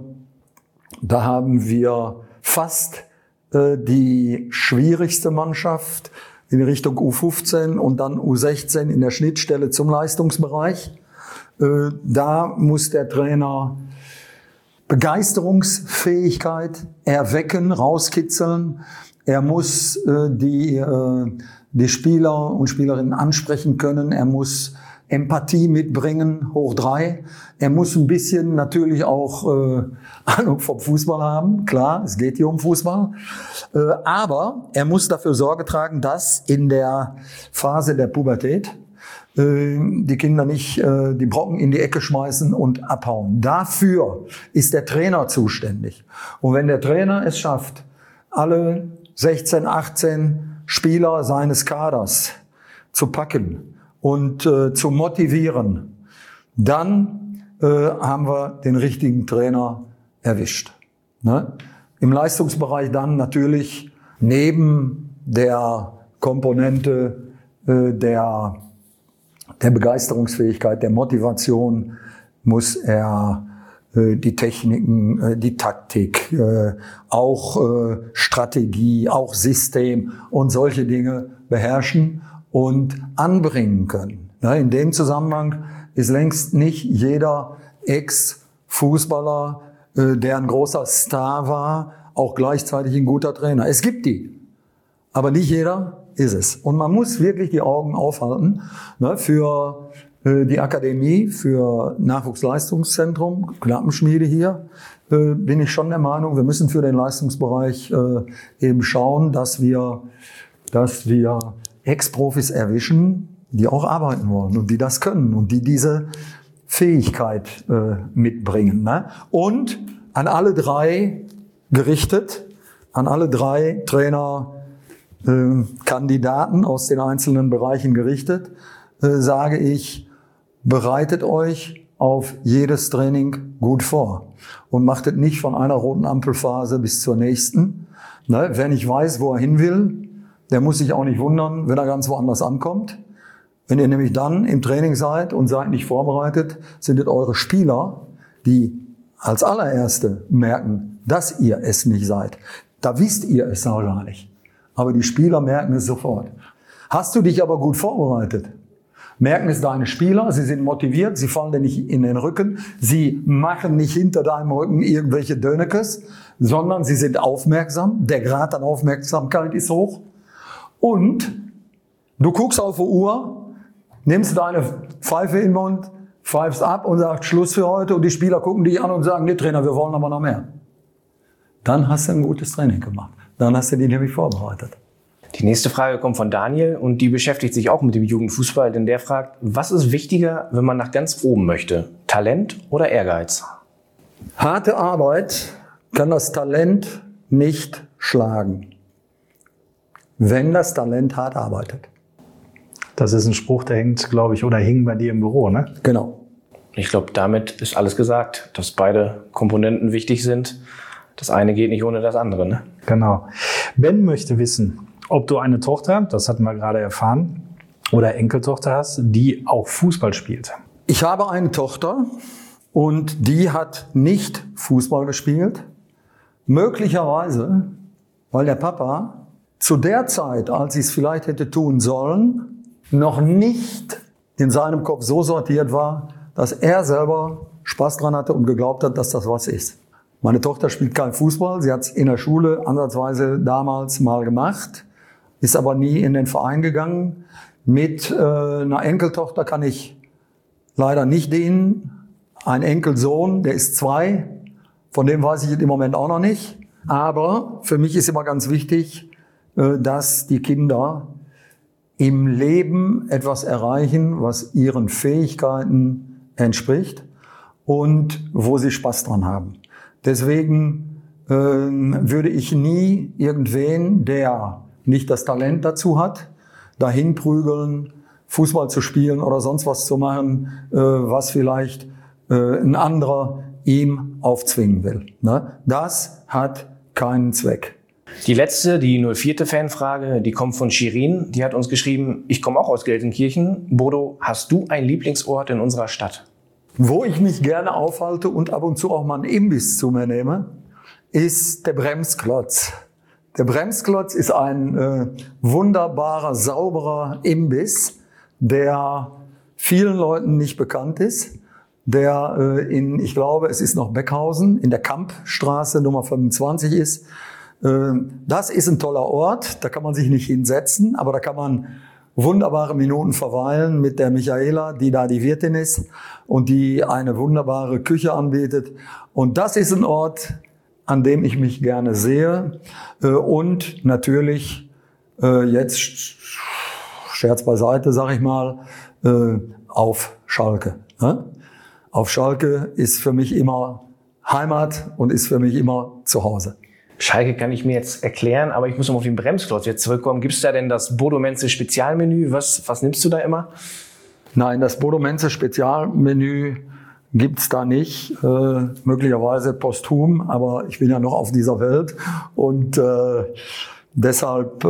wir fast die schwierigste Mannschaft in Richtung U15 und dann U16 in der Schnittstelle zum Leistungsbereich. Da muss der Trainer Begeisterungsfähigkeit erwecken, rauskitzeln. Er muss die Spieler und Spielerinnen ansprechen können. Er muss Empathie mitbringen, hoch 3. Er muss ein bisschen natürlich auch Ahnung vom Fußball haben. Klar, es geht hier um Fußball. Aber er muss dafür Sorge tragen, dass in der Phase der Pubertät die Kinder nicht die Brocken in die Ecke schmeißen und abhauen. Dafür ist der Trainer zuständig. Und wenn der Trainer es schafft, alle 16, 18 Spieler seines Kaders zu packen und zu motivieren, dann haben wir den richtigen Trainer erwischt. Ne? Im Leistungsbereich dann natürlich neben der Komponente der Begeisterungsfähigkeit, der Motivation, muss er die Techniken, die Taktik, auch Strategie, auch System und solche Dinge beherrschen und anbringen können. In dem Zusammenhang ist längst nicht jeder Ex-Fußballer, der ein großer Star war, auch gleichzeitig ein guter Trainer. Es gibt die, aber nicht jeder ist es. Und man muss wirklich die Augen aufhalten für die Akademie, für Nachwuchsleistungszentrum, Knappenschmiede hier, bin ich schon der Meinung, wir müssen für den Leistungsbereich eben schauen, dass wir Ex-Profis erwischen, die auch arbeiten wollen und die das können und die diese Fähigkeit mitbringen. Ne? Und an alle 3 gerichtet, an alle 3 Trainerkandidaten aus den einzelnen Bereichen gerichtet, sage ich, bereitet euch auf jedes Training gut vor und macht es nicht von einer roten Ampelphase bis zur nächsten. Ne? Wer nicht weiß, wo er hin will, der muss sich auch nicht wundern, wenn er ganz woanders ankommt. Wenn ihr nämlich dann im Training seid und seid nicht vorbereitet, sind es eure Spieler, die als allererste merken, dass ihr es nicht seid. Da wisst ihr es auch gar nicht. Aber die Spieler merken es sofort. Hast du dich aber gut vorbereitet, merken es deine Spieler, sie sind motiviert, sie fallen dir nicht in den Rücken, sie machen nicht hinter deinem Rücken irgendwelche Dönekes, sondern sie sind aufmerksam, der Grad an Aufmerksamkeit ist hoch und du guckst auf die Uhr, nimmst deine Pfeife in den Mund, pfeifst ab und sagst Schluss für heute und die Spieler gucken dich an und sagen, nee Trainer, wir wollen aber noch mehr. Dann hast du ein gutes Training gemacht, dann hast du dich nämlich vorbereitet. Die nächste Frage kommt von Daniel und die beschäftigt sich auch mit dem Jugendfußball, denn der fragt, was ist wichtiger, wenn man nach ganz oben möchte? Talent oder Ehrgeiz? Harte Arbeit kann das Talent nicht schlagen, wenn das Talent hart arbeitet. Das ist ein Spruch, der hängt, glaube ich, oder hing bei dir im Büro, ne? Genau. Ich glaube, damit ist alles gesagt, dass beide Komponenten wichtig sind. Das eine geht nicht ohne das andere, ne? Genau. Ben möchte wissen, ob du eine Tochter, das hatten wir gerade erfahren, oder Enkeltochter hast, die auch Fußball spielt. Ich habe eine Tochter und die hat nicht Fußball gespielt. Möglicherweise, weil der Papa zu der Zeit, als sie es vielleicht hätte tun sollen, noch nicht in seinem Kopf so sortiert war, dass er selber Spaß dran hatte und geglaubt hat, dass das was ist. Meine Tochter spielt kein Fußball, sie hat es in der Schule ansatzweise damals mal gemacht, ist aber nie in den Verein gegangen. Mit einer Enkeltochter kann ich leider nicht dienen. Ein Enkelsohn, der ist 2, von dem weiß ich im Moment auch noch nicht. Aber für mich ist immer ganz wichtig, dass die Kinder im Leben etwas erreichen, was ihren Fähigkeiten entspricht und wo sie Spaß dran haben. Deswegen würde ich nie irgendwen, der nicht das Talent dazu hat, dahin prügeln, Fußball zu spielen oder sonst was zu machen, was vielleicht ein anderer ihm aufzwingen will. Ne? Das hat keinen Zweck. Die letzte, die 04. Fanfrage, die kommt von Shirin. Die hat uns geschrieben, ich komme auch aus Gelsenkirchen. Bodo, hast du einen Lieblingsort in unserer Stadt? Wo ich mich gerne aufhalte und ab und zu auch mal einen Imbiss zu mir nehme, ist der Bremsklotz. Der Bremsklotz ist ein wunderbarer, sauberer Imbiss, der vielen Leuten nicht bekannt ist, der ich glaube, es ist noch Beckhausen, in der Kampstraße Nummer 25 ist. Das ist ein toller Ort, da kann man sich nicht hinsetzen, aber da kann man wunderbare Minuten verweilen mit der Michaela, die da die Wirtin ist und die eine wunderbare Küche anbietet. Und das ist ein Ort, an dem ich mich gerne sehe. Und natürlich, jetzt Scherz beiseite, sag ich mal, auf Schalke. Auf Schalke ist für mich immer Heimat und ist für mich immer zu Hause. Schalke kann ich mir jetzt erklären, aber ich muss noch auf den Bremsklotz jetzt zurückkommen. Gibt es da denn das Bodo Menze Spezialmenü? Was nimmst du da immer? Nein, das Bodo Menze Spezialmenü gibt's da nicht. Möglicherweise posthum, aber ich bin ja noch auf dieser Welt und deshalb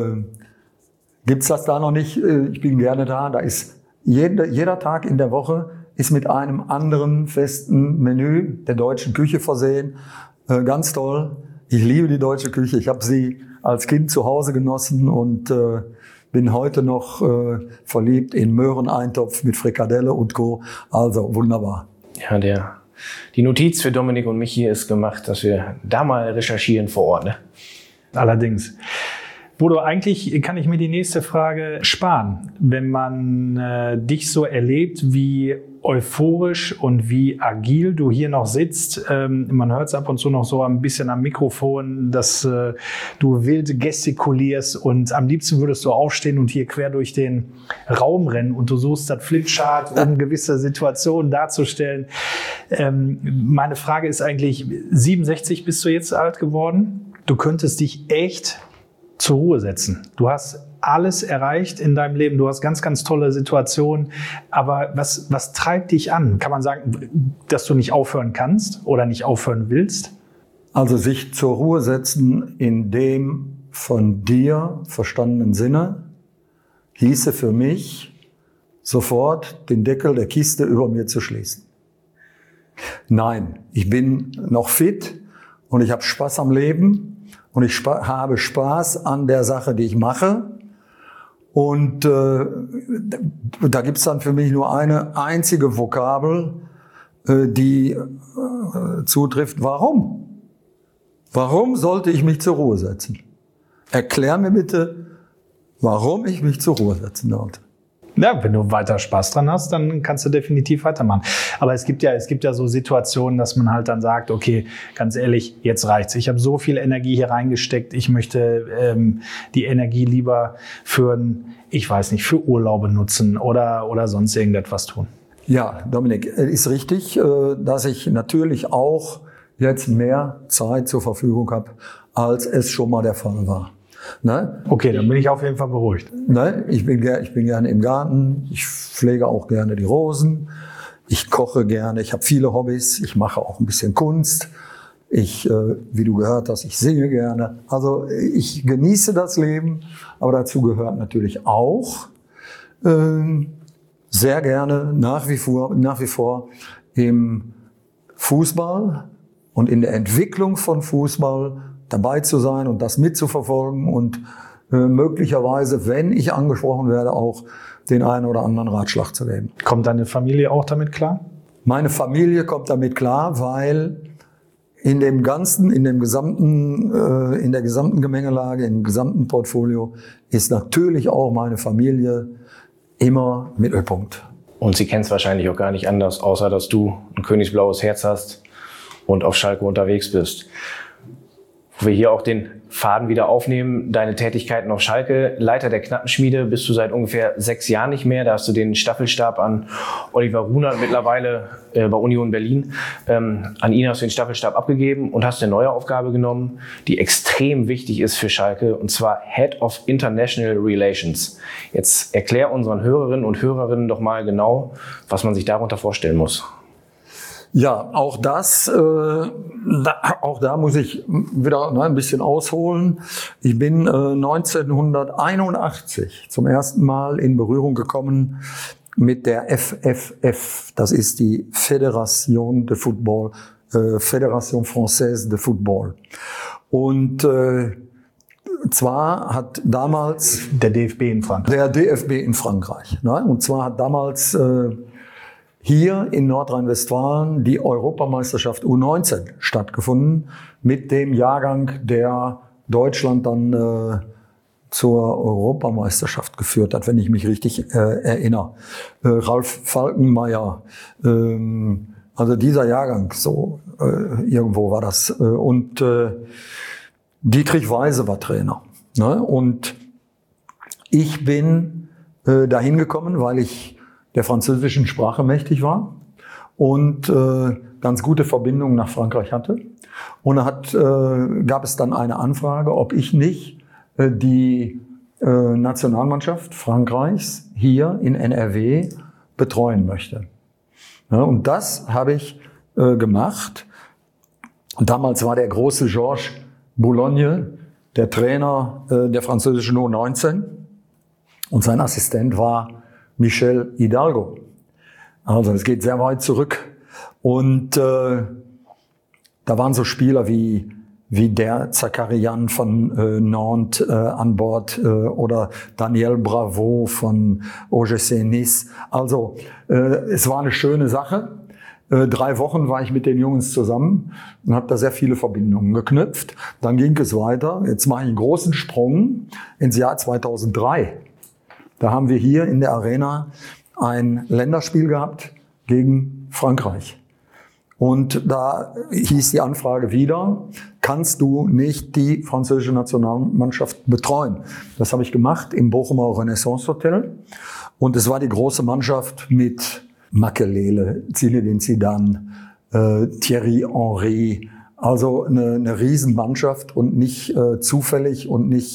gibt's das da noch nicht. Ich bin gerne da. Da ist jeder Tag in der Woche ist mit einem anderen festen Menü der deutschen Küche versehen. Ganz toll. Ich liebe die deutsche Küche. Ich habe sie als Kind zu Hause genossen und bin heute noch verliebt in Möhreneintopf mit Frikadelle und Co. Also wunderbar. Ja, die Notiz für Dominik und mich hier ist gemacht, dass wir da mal recherchieren vor Ort. Ne? Allerdings. Bodo, eigentlich kann ich mir die nächste Frage sparen. Wenn man dich so erlebt, wie euphorisch und wie agil du hier noch sitzt, man hört es ab und zu noch so ein bisschen am Mikrofon, dass du wild gestikulierst und am liebsten würdest du aufstehen und hier quer durch den Raum rennen und du suchst das Flipchart, um gewisse Situationen darzustellen. Meine Frage ist eigentlich, 67 bist du jetzt alt geworden? Du könntest dich echt zur Ruhe setzen. Du hast alles erreicht in deinem Leben. Du hast ganz, ganz tolle Situationen. Aber was treibt dich an? Kann man sagen, dass du nicht aufhören kannst oder nicht aufhören willst? Also sich zur Ruhe setzen in dem von dir verstandenen Sinne hieße für mich, sofort den Deckel der Kiste über mir zu schließen. Nein, ich bin noch fit und ich habe Spaß am Leben und ich habe Spaß an der Sache, die ich mache. Und da gibt's dann für mich nur eine einzige Vokabel, die zutrifft. Warum? Warum sollte ich mich zur Ruhe setzen? Erklär mir bitte, warum ich mich zur Ruhe setzen sollte. Ja, wenn du weiter Spaß dran hast, dann kannst du definitiv weitermachen. Aber es gibt ja so Situationen, dass man halt dann sagt, okay, ganz ehrlich, jetzt reicht's. Ich habe so viel Energie hier reingesteckt. Ich möchte die Energie lieber für Urlaube nutzen oder sonst irgendetwas tun. Ja, Dominik, ist richtig, dass ich natürlich auch jetzt mehr Zeit zur Verfügung habe, als es schon mal der Fall war. Ne? Okay, dann bin ich auf jeden Fall beruhigt. Ne? Ich bin gerne im Garten, ich pflege auch gerne die Rosen, ich koche gerne, ich habe viele Hobbys, ich mache auch ein bisschen Kunst, wie du gehört hast, ich singe gerne. Also ich genieße das Leben, aber dazu gehört natürlich auch sehr gerne nach wie vor im Fußball und in der Entwicklung von Fußball dabei zu sein und das mitzuverfolgen und möglicherweise, wenn ich angesprochen werde, auch den einen oder anderen Ratschlag zu geben. Kommt deine Familie auch damit klar? Meine Familie kommt damit klar, weil in der gesamten Gemengelage, im gesamten Portfolio ist natürlich auch meine Familie immer Mittelpunkt. Und sie kennt es wahrscheinlich auch gar nicht anders, außer dass du ein königsblaues Herz hast und auf Schalke unterwegs bist. Wo wir hier auch den Faden wieder aufnehmen, deine Tätigkeiten auf Schalke, Leiter der Knappenschmiede bist du seit ungefähr 6 Jahren nicht mehr. Da hast du den Staffelstab an Oliver Runert mittlerweile bei Union Berlin. An ihn hast du den Staffelstab abgegeben und hast eine neue Aufgabe genommen, die extrem wichtig ist für Schalke, und zwar Head of International Relations. Jetzt erklär unseren Hörerinnen und Hörerinnen doch mal genau, was man sich darunter vorstellen muss. Ja, auch da muss ich wieder ein bisschen ausholen. Ich bin 1981 zum ersten Mal in Berührung gekommen mit der FFF. Das ist die Fédération de Football, Fédération Française de Football. Und zwar hat damals der DFB in Frankreich. Der DFB in Frankreich. Ne? Und zwar hat damals hier in Nordrhein-Westfalen die Europameisterschaft U19 stattgefunden mit dem Jahrgang, der Deutschland dann zur Europameisterschaft geführt hat, wenn ich mich richtig erinnere. Ralf Falkenmeier, also dieser Jahrgang, so irgendwo war das. Und Dietrich Weise war Trainer. Ne? Und ich bin dahin gekommen, weil ich der französischen Sprache mächtig war und ganz gute Verbindungen nach Frankreich hatte. Und gab es dann eine Anfrage, ob ich nicht die Nationalmannschaft Frankreichs hier in NRW betreuen möchte. Ja, und das habe ich gemacht. Und damals war der große Georges Boulogne der Trainer der französischen U19 und sein Assistent war Michel Hidalgo. Also es geht sehr weit zurück. Und da waren so Spieler wie der Zakarian von Nantes an Bord oder Daniel Bravo von OGC Nice. Also es war eine schöne Sache. 3 Wochen war ich mit den Jungs zusammen und habe da sehr viele Verbindungen geknüpft. Dann ging es weiter. Jetzt mache ich einen großen Sprung ins Jahr 2003. Da haben wir hier in der Arena ein Länderspiel gehabt gegen Frankreich. Und da hieß die Anfrage wieder, kannst du nicht die französische Nationalmannschaft betreuen? Das habe ich gemacht im Bochumer Renaissance Hotel. Und es war die große Mannschaft mit Makelele, Zinedine Zidane, Thierry Henry. Also eine Riesenmannschaft und nicht zufällig und nicht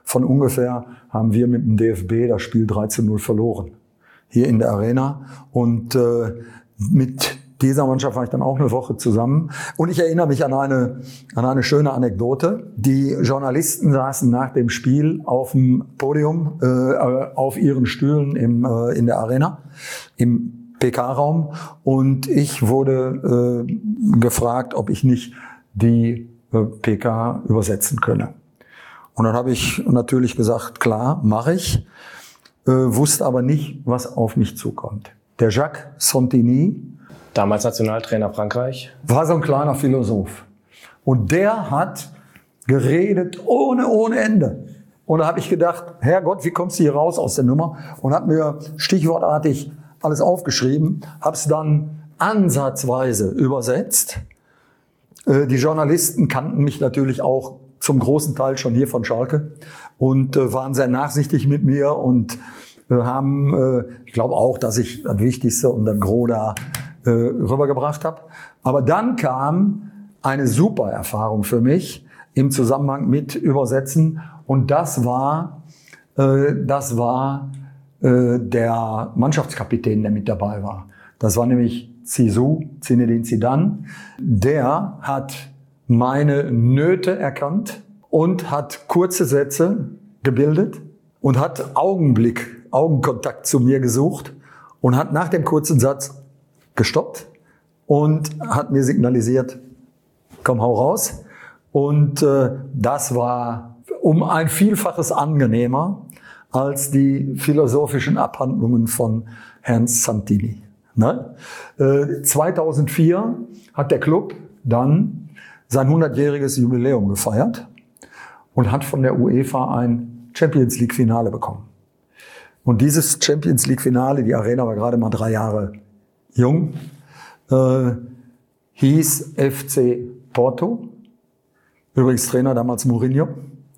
von ungefähr haben wir mit dem DFB das Spiel 3:0 verloren. Hier in der Arena. Und mit dieser Mannschaft war ich dann auch eine Woche zusammen. Und ich erinnere mich an eine schöne Anekdote. Die Journalisten saßen nach dem Spiel auf dem Podium, auf ihren Stühlen in der Arena, im PK-Raum. Und ich wurde gefragt, ob ich nicht die PK übersetzen könne. Und dann habe ich natürlich gesagt, klar, mache ich. Wusste aber nicht, was auf mich zukommt. Der Jacques Santini, Damals Nationaltrainer Frankreich. war so ein kleiner Philosoph. Und der hat geredet ohne Ende. Und da habe ich gedacht, Herrgott, wie kommst du hier raus aus der Nummer? Und habe mir stichwortartig alles aufgeschrieben, habe es dann ansatzweise übersetzt. Die Journalisten kannten mich natürlich auch zum großen Teil schon hier von Schalke und waren sehr nachsichtig mit mir und haben, ich glaube auch, dass ich das Wichtigste und das Gros da rübergebracht habe. Aber dann kam eine super Erfahrung für mich im Zusammenhang mit Übersetzen und das war der Mannschaftskapitän, der mit dabei war. Das war nämlich Zizou, Zinedine Zidane. Der hat meine Nöte erkannt und hat kurze Sätze gebildet und hat Augenkontakt zu mir gesucht und hat nach dem kurzen Satz gestoppt und hat mir signalisiert, komm, hau raus. Und das war um ein Vielfaches angenehmer als die philosophischen Abhandlungen von Herrn Santini. Ne? 2004 hat der Club dann sein 100-jähriges Jubiläum gefeiert und hat von der UEFA ein Champions-League-Finale bekommen. Und dieses Champions-League-Finale, die Arena war gerade mal 3 Jahre jung, hieß FC Porto, übrigens Trainer damals Mourinho,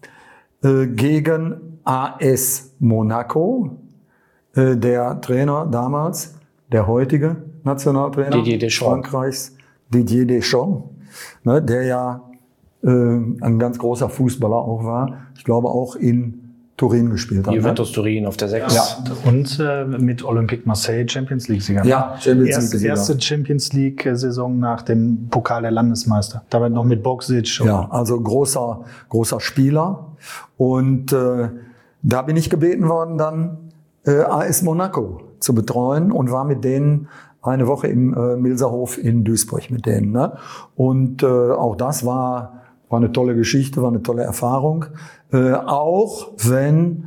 gegen AS Monaco, der Trainer damals, der heutige Nationaltrainer Frankreichs, Didier Deschamps, ne, der ja ein ganz großer Fußballer auch war, ich glaube auch in Turin gespielt hat. Juventus Turin auf der 6. Ja, und mit Olympique Marseille Champions League-Sieger. Ja, Champions League-Sieger. Erste Champions League-Saison nach dem Pokal der Landesmeister. Dabei noch mit Boksic. Ja, also großer Spieler. Und da bin ich gebeten worden, dann AS Monaco zu betreuen und war mit denen eine Woche im Milserhof in Duisburg mit denen. Ne? Und auch das war eine tolle Geschichte, war eine tolle Erfahrung. Auch wenn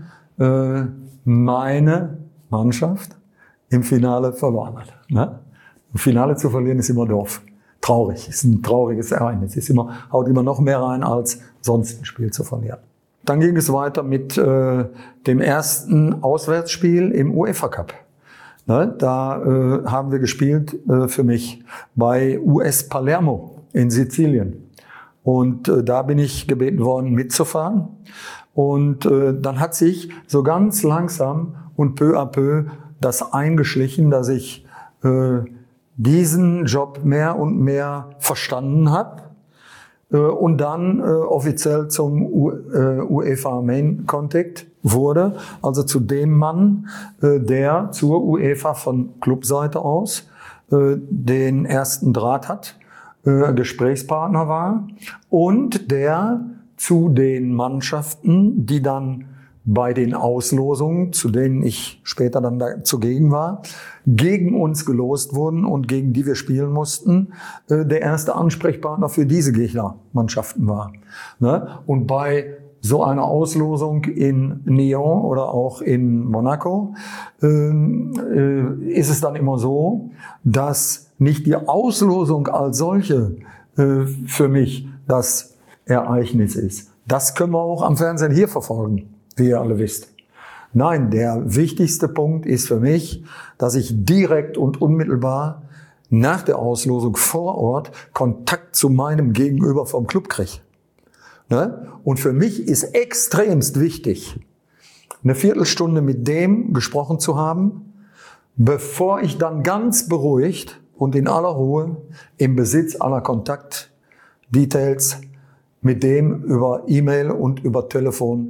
meine Mannschaft im Finale verloren hat. Ne? Im Finale zu verlieren ist immer doof. Traurig, ist ein trauriges Ereignis. Haut immer noch mehr rein, als sonst ein Spiel zu verlieren. Dann ging es weiter mit dem ersten Auswärtsspiel im UEFA Cup. Ne? Da haben wir gespielt für mich bei US Palermo in Sizilien. Und da bin ich gebeten worden, mitzufahren. Und dann hat sich so ganz langsam und peu à peu das eingeschlichen, dass ich diesen Job mehr und mehr verstanden habe und dann offiziell zum UEFA Main Contact wurde, also zu dem Mann, der zur UEFA von Clubseite aus den ersten Draht hat, Gesprächspartner war und der zu den Mannschaften, die dann bei den Auslosungen, zu denen ich später dann zugegen war, gegen uns gelost wurden und gegen die wir spielen mussten, der erste Ansprechpartner für diese Gegnermannschaften war. Ne? Und bei so einer Auslosung in Nyon oder auch in Monaco ist es dann immer so, dass nicht die Auslosung als solche für mich das Ereignis ist. Das können wir auch am Fernsehen hier verfolgen, wie ihr alle wisst. Nein, der wichtigste Punkt ist für mich, dass ich direkt und unmittelbar nach der Auslosung vor Ort Kontakt zu meinem Gegenüber vom Club kriege. Ne? Und für mich ist extremst wichtig, eine Viertelstunde mit dem gesprochen zu haben, bevor ich dann ganz beruhigt und in aller Ruhe im Besitz aller Kontaktdetails mit dem über E-Mail und über Telefon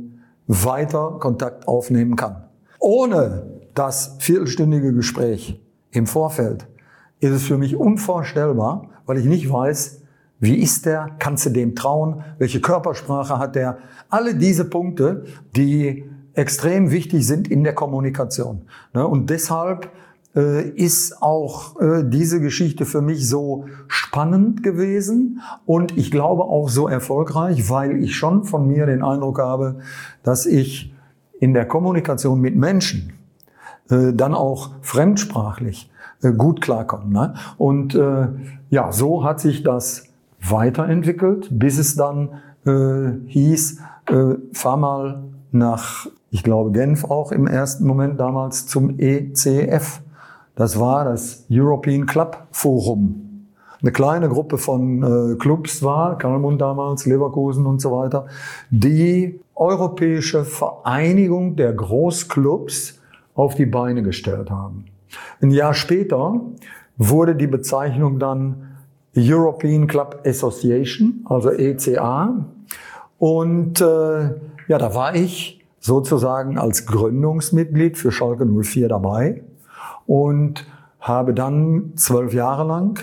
weiter Kontakt aufnehmen kann. Ohne das viertelstündige Gespräch im Vorfeld ist es für mich unvorstellbar, weil ich nicht weiß, wie ist der, kannst du dem trauen, welche Körpersprache hat der, alle diese Punkte, die extrem wichtig sind in der Kommunikation. Und deshalb ist auch diese Geschichte für mich so spannend gewesen und ich glaube auch so erfolgreich, weil ich schon von mir den Eindruck habe, dass ich in der Kommunikation mit Menschen dann auch fremdsprachlich gut klarkomme. Ne? Und ja, so hat sich das weiterentwickelt, bis es dann hieß, fahr mal nach, ich glaube Genf auch im ersten Moment damals, zum ECF. Das war das European Club Forum. Eine kleine Gruppe von Clubs war, Kalmund damals, Leverkusen und so weiter, die Europäische Vereinigung der Großclubs auf die Beine gestellt haben. Ein Jahr später wurde die Bezeichnung dann European Club Association, also ECA. Und ja, da war ich sozusagen als Gründungsmitglied für Schalke 04 dabei und habe dann 12 Jahre lang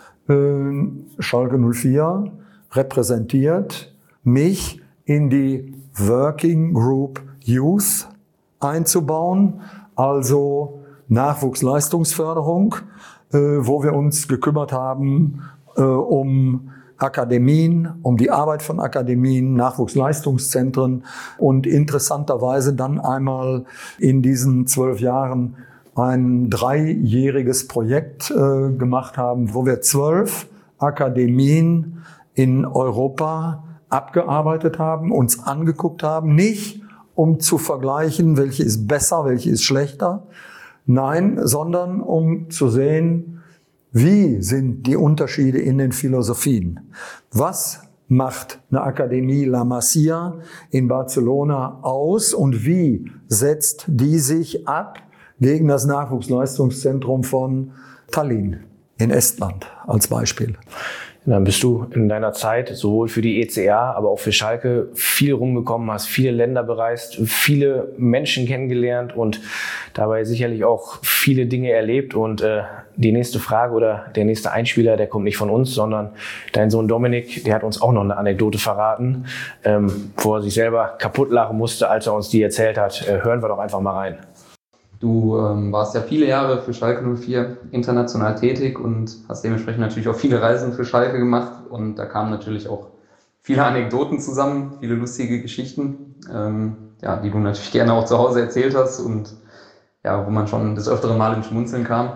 Schalke 04 repräsentiert, mich in die Working Group Youth einzubauen, also Nachwuchsleistungsförderung, wo wir uns gekümmert haben um Akademien, um die Arbeit von Akademien, Nachwuchsleistungszentren und interessanterweise dann einmal in diesen 12 Jahren ein 3-jähriges Projekt gemacht haben, wo wir 12 Akademien in Europa abgearbeitet haben, uns angeguckt haben, nicht um zu vergleichen, welche ist besser, welche ist schlechter, nein, sondern um zu sehen, wie sind die Unterschiede in den Philosophien? Was macht eine Akademie La Masia in Barcelona aus und wie setzt die sich ab gegen das Nachwuchsleistungszentrum von Tallinn in Estland als Beispiel? Dann bist du in deiner Zeit sowohl für die ECA, aber auch für Schalke viel rumgekommen, hast viele Länder bereist, viele Menschen kennengelernt und dabei sicherlich auch viele Dinge erlebt. Und die nächste Frage oder der nächste Einspieler, der kommt nicht von uns, sondern dein Sohn Dominik, der hat uns auch noch eine Anekdote verraten, wo er sich selber kaputt lachen musste, als er uns die erzählt hat. Hören wir doch einfach mal rein. Du warst ja viele Jahre für Schalke 04 international tätig und hast dementsprechend natürlich auch viele Reisen für Schalke gemacht. Und da kamen natürlich auch viele Anekdoten zusammen, viele lustige Geschichten, ja, die du natürlich gerne auch zu Hause erzählt hast und ja, wo man schon des öfteren Mal ins Schmunzeln kam.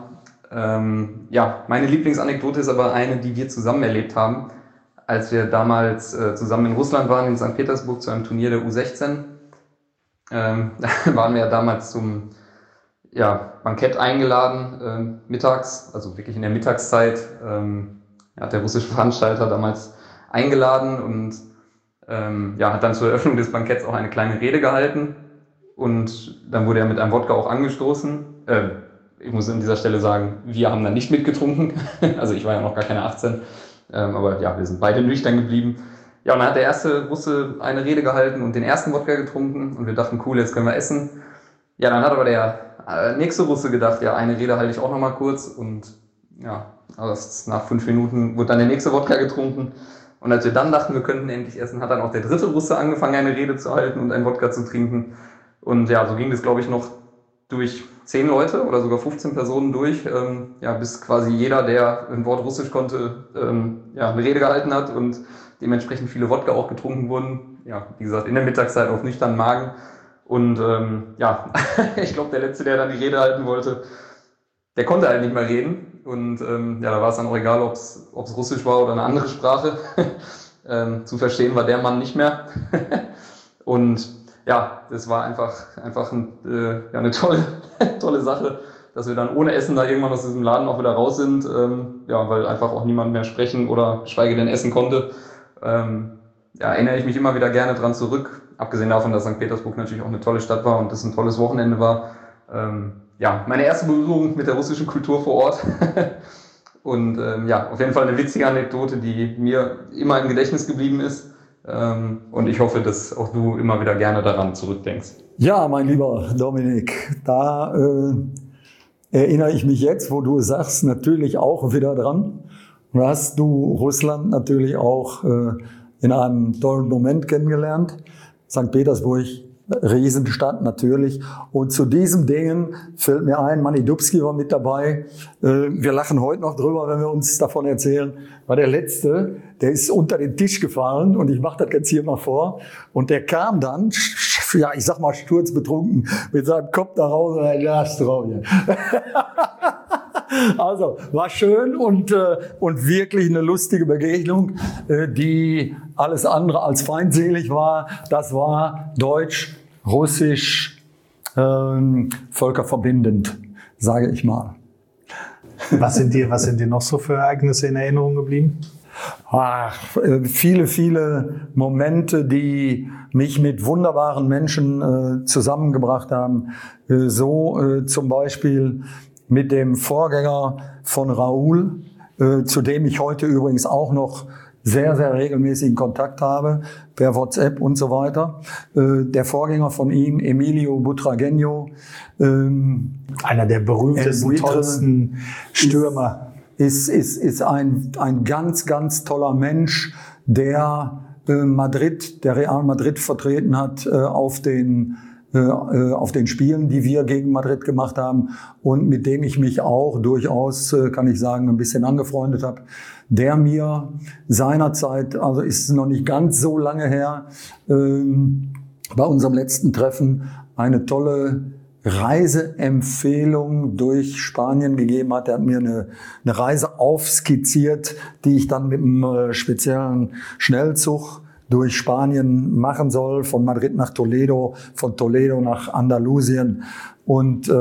Ja, meine Lieblingsanekdote ist aber eine, die wir zusammen erlebt haben, als wir damals zusammen in Russland waren, in St. Petersburg, zu einem Turnier der U16. Da waren wir ja damals zum Bankett eingeladen, mittags, also wirklich in der Mittagszeit, hat der russische Veranstalter damals eingeladen und hat dann zur Eröffnung des Banketts auch eine kleine Rede gehalten und dann wurde er mit einem Wodka auch angestoßen. Ich muss an dieser Stelle sagen, wir haben dann nicht mitgetrunken, also ich war ja noch gar keine 18, aber ja, wir sind beide nüchtern geblieben. Ja, und dann hat der erste Russe eine Rede gehalten und den ersten Wodka getrunken und wir dachten, cool, jetzt können wir essen. Ja, dann hat aber der nächste Russe gedacht, ja, eine Rede halte ich auch noch mal kurz und ja, also nach 5 Minuten wurde dann der nächste Wodka getrunken und als wir dann dachten, wir könnten endlich essen, hat dann auch der dritte Russe angefangen, eine Rede zu halten und einen Wodka zu trinken und ja, so ging das, glaube ich, noch durch 10 Leute oder sogar 15 Personen durch, bis quasi jeder, der ein Wort Russisch konnte, eine Rede gehalten hat und dementsprechend viele Wodka auch getrunken wurden, ja, wie gesagt, in der Mittagszeit auf nüchternen Magen. Und ich glaube, der Letzte, der dann die Rede halten wollte, der konnte halt nicht mehr reden. Und da war es dann auch egal, ob es Russisch war oder eine andere Sprache. Zu verstehen war der Mann nicht mehr. Und ja, das war einfach eine tolle Sache, dass wir dann ohne Essen da irgendwann aus diesem Laden auch wieder raus sind. Weil einfach auch niemand mehr sprechen oder geschweige denn essen konnte. Erinnere ich mich immer wieder gerne dran zurück. Abgesehen davon, dass St. Petersburg natürlich auch eine tolle Stadt war und das ein tolles Wochenende war. Meine erste Berührung mit der russischen Kultur vor Ort. Und auf jeden Fall eine witzige Anekdote, die mir immer im Gedächtnis geblieben ist. Und ich hoffe, dass auch du immer wieder gerne daran zurückdenkst. Ja, mein lieber Dominik, da erinnere ich mich jetzt, wo du sagst, natürlich auch wieder dran. Da hast du Russland natürlich auch in einem tollen Moment kennengelernt. St. Petersburg, Riesenstadt natürlich. Und zu diesem Dingen fällt mir ein, Manni Dubski war mit dabei. Wir lachen heute noch drüber, wenn wir uns davon erzählen. War der Letzte, der ist unter den Tisch gefallen und ich mache das jetzt hier mal vor. Und der kam dann, ja, ich sag mal sturzbetrunken, mit seinem Kopf da raus und ja, also, war schön und wirklich eine lustige Begegnung, die alles andere als feindselig war. Das war deutsch, russisch, völkerverbindend, sage ich mal. Was sind dir noch so für Ereignisse in Erinnerung geblieben? Ach, viele Momente, die mich mit wunderbaren Menschen zusammengebracht haben. Zum Beispiel mit dem Vorgänger von Raoul, zu dem ich heute übrigens auch noch sehr, sehr regelmäßigen Kontakt habe, per WhatsApp und so weiter. Der Vorgänger von ihm, Emilio Butragueño. Einer der berühmtesten, tollsten Stürmer. Ist ein ganz, ganz toller Mensch, der Real Madrid vertreten hat auf den Spielen, die wir gegen Madrid gemacht haben und mit dem ich mich auch durchaus, kann ich sagen, ein bisschen angefreundet habe, der mir seinerzeit, also ist es noch nicht ganz so lange her, bei unserem letzten Treffen eine tolle Reiseempfehlung durch Spanien gegeben hat. Er hat mir eine Reise aufskizziert, die ich dann mit einem speziellen Schnellzug durch Spanien machen soll, von Madrid nach Toledo, von Toledo nach Andalusien. Und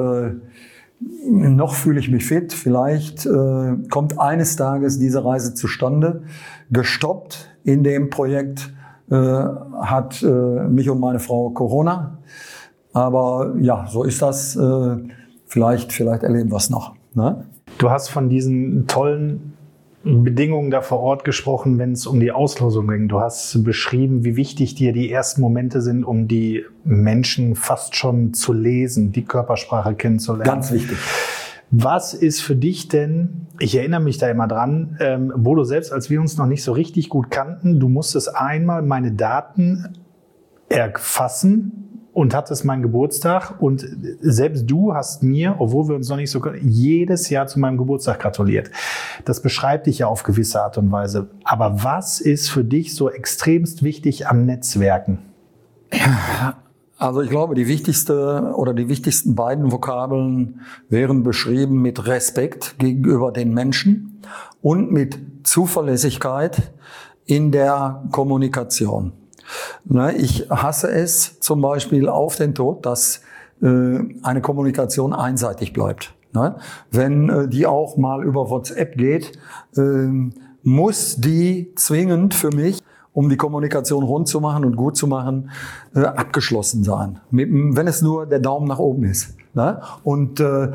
noch fühle ich mich fit. Vielleicht kommt eines Tages diese Reise zustande. Gestoppt in dem Projekt hat mich und meine Frau Corona. Aber ja, so ist das. Vielleicht erleben wir es noch. Ne? Du hast von diesen tollen Bedingungen da vor Ort gesprochen, wenn es um die Auslosung ging. Du hast beschrieben, wie wichtig dir die ersten Momente sind, um die Menschen fast schon zu lesen, die Körpersprache kennenzulernen. Ganz wichtig. Was ist für dich denn, ich erinnere mich da immer dran, Bodo, selbst als wir uns noch nicht so richtig gut kannten, du musstest einmal meine Daten erfassen und hattest meinen Geburtstag und selbst du hast mir, obwohl wir uns noch nicht so können, jedes Jahr zu meinem Geburtstag gratuliert. Das beschreibt dich ja auf gewisse Art und Weise. Aber was ist für dich so extremst wichtig am Netzwerken? Also ich glaube, die wichtigsten beiden Vokabeln wären beschrieben mit Respekt gegenüber den Menschen und mit Zuverlässigkeit in der Kommunikation. Ich hasse es zum Beispiel auf den Tod, dass eine Kommunikation einseitig bleibt. Wenn die auch mal über WhatsApp geht, muss die zwingend für mich, um die Kommunikation rund zu machen und gut zu machen, abgeschlossen sein. Wenn es nur der Daumen nach oben ist. Und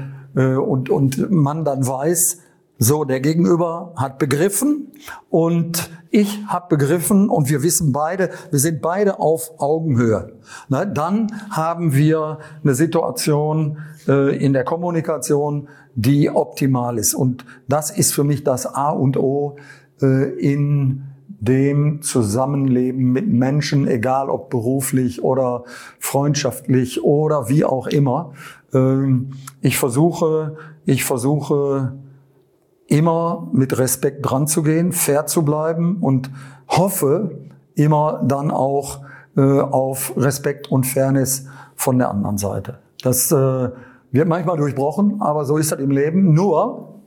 man dann weiß, so, der Gegenüber hat begriffen und ich habe begriffen und wir wissen beide, wir sind beide auf Augenhöhe. Dann haben wir eine Situation in der Kommunikation, die optimal ist. Und das ist für mich das A und O in dem Zusammenleben mit Menschen, egal ob beruflich oder freundschaftlich oder wie auch immer. Ich versuche immer mit Respekt dran zu gehen, fair zu bleiben und hoffe immer dann auch auf Respekt und Fairness von der anderen Seite. Das wird manchmal durchbrochen, aber so ist das im Leben. Nur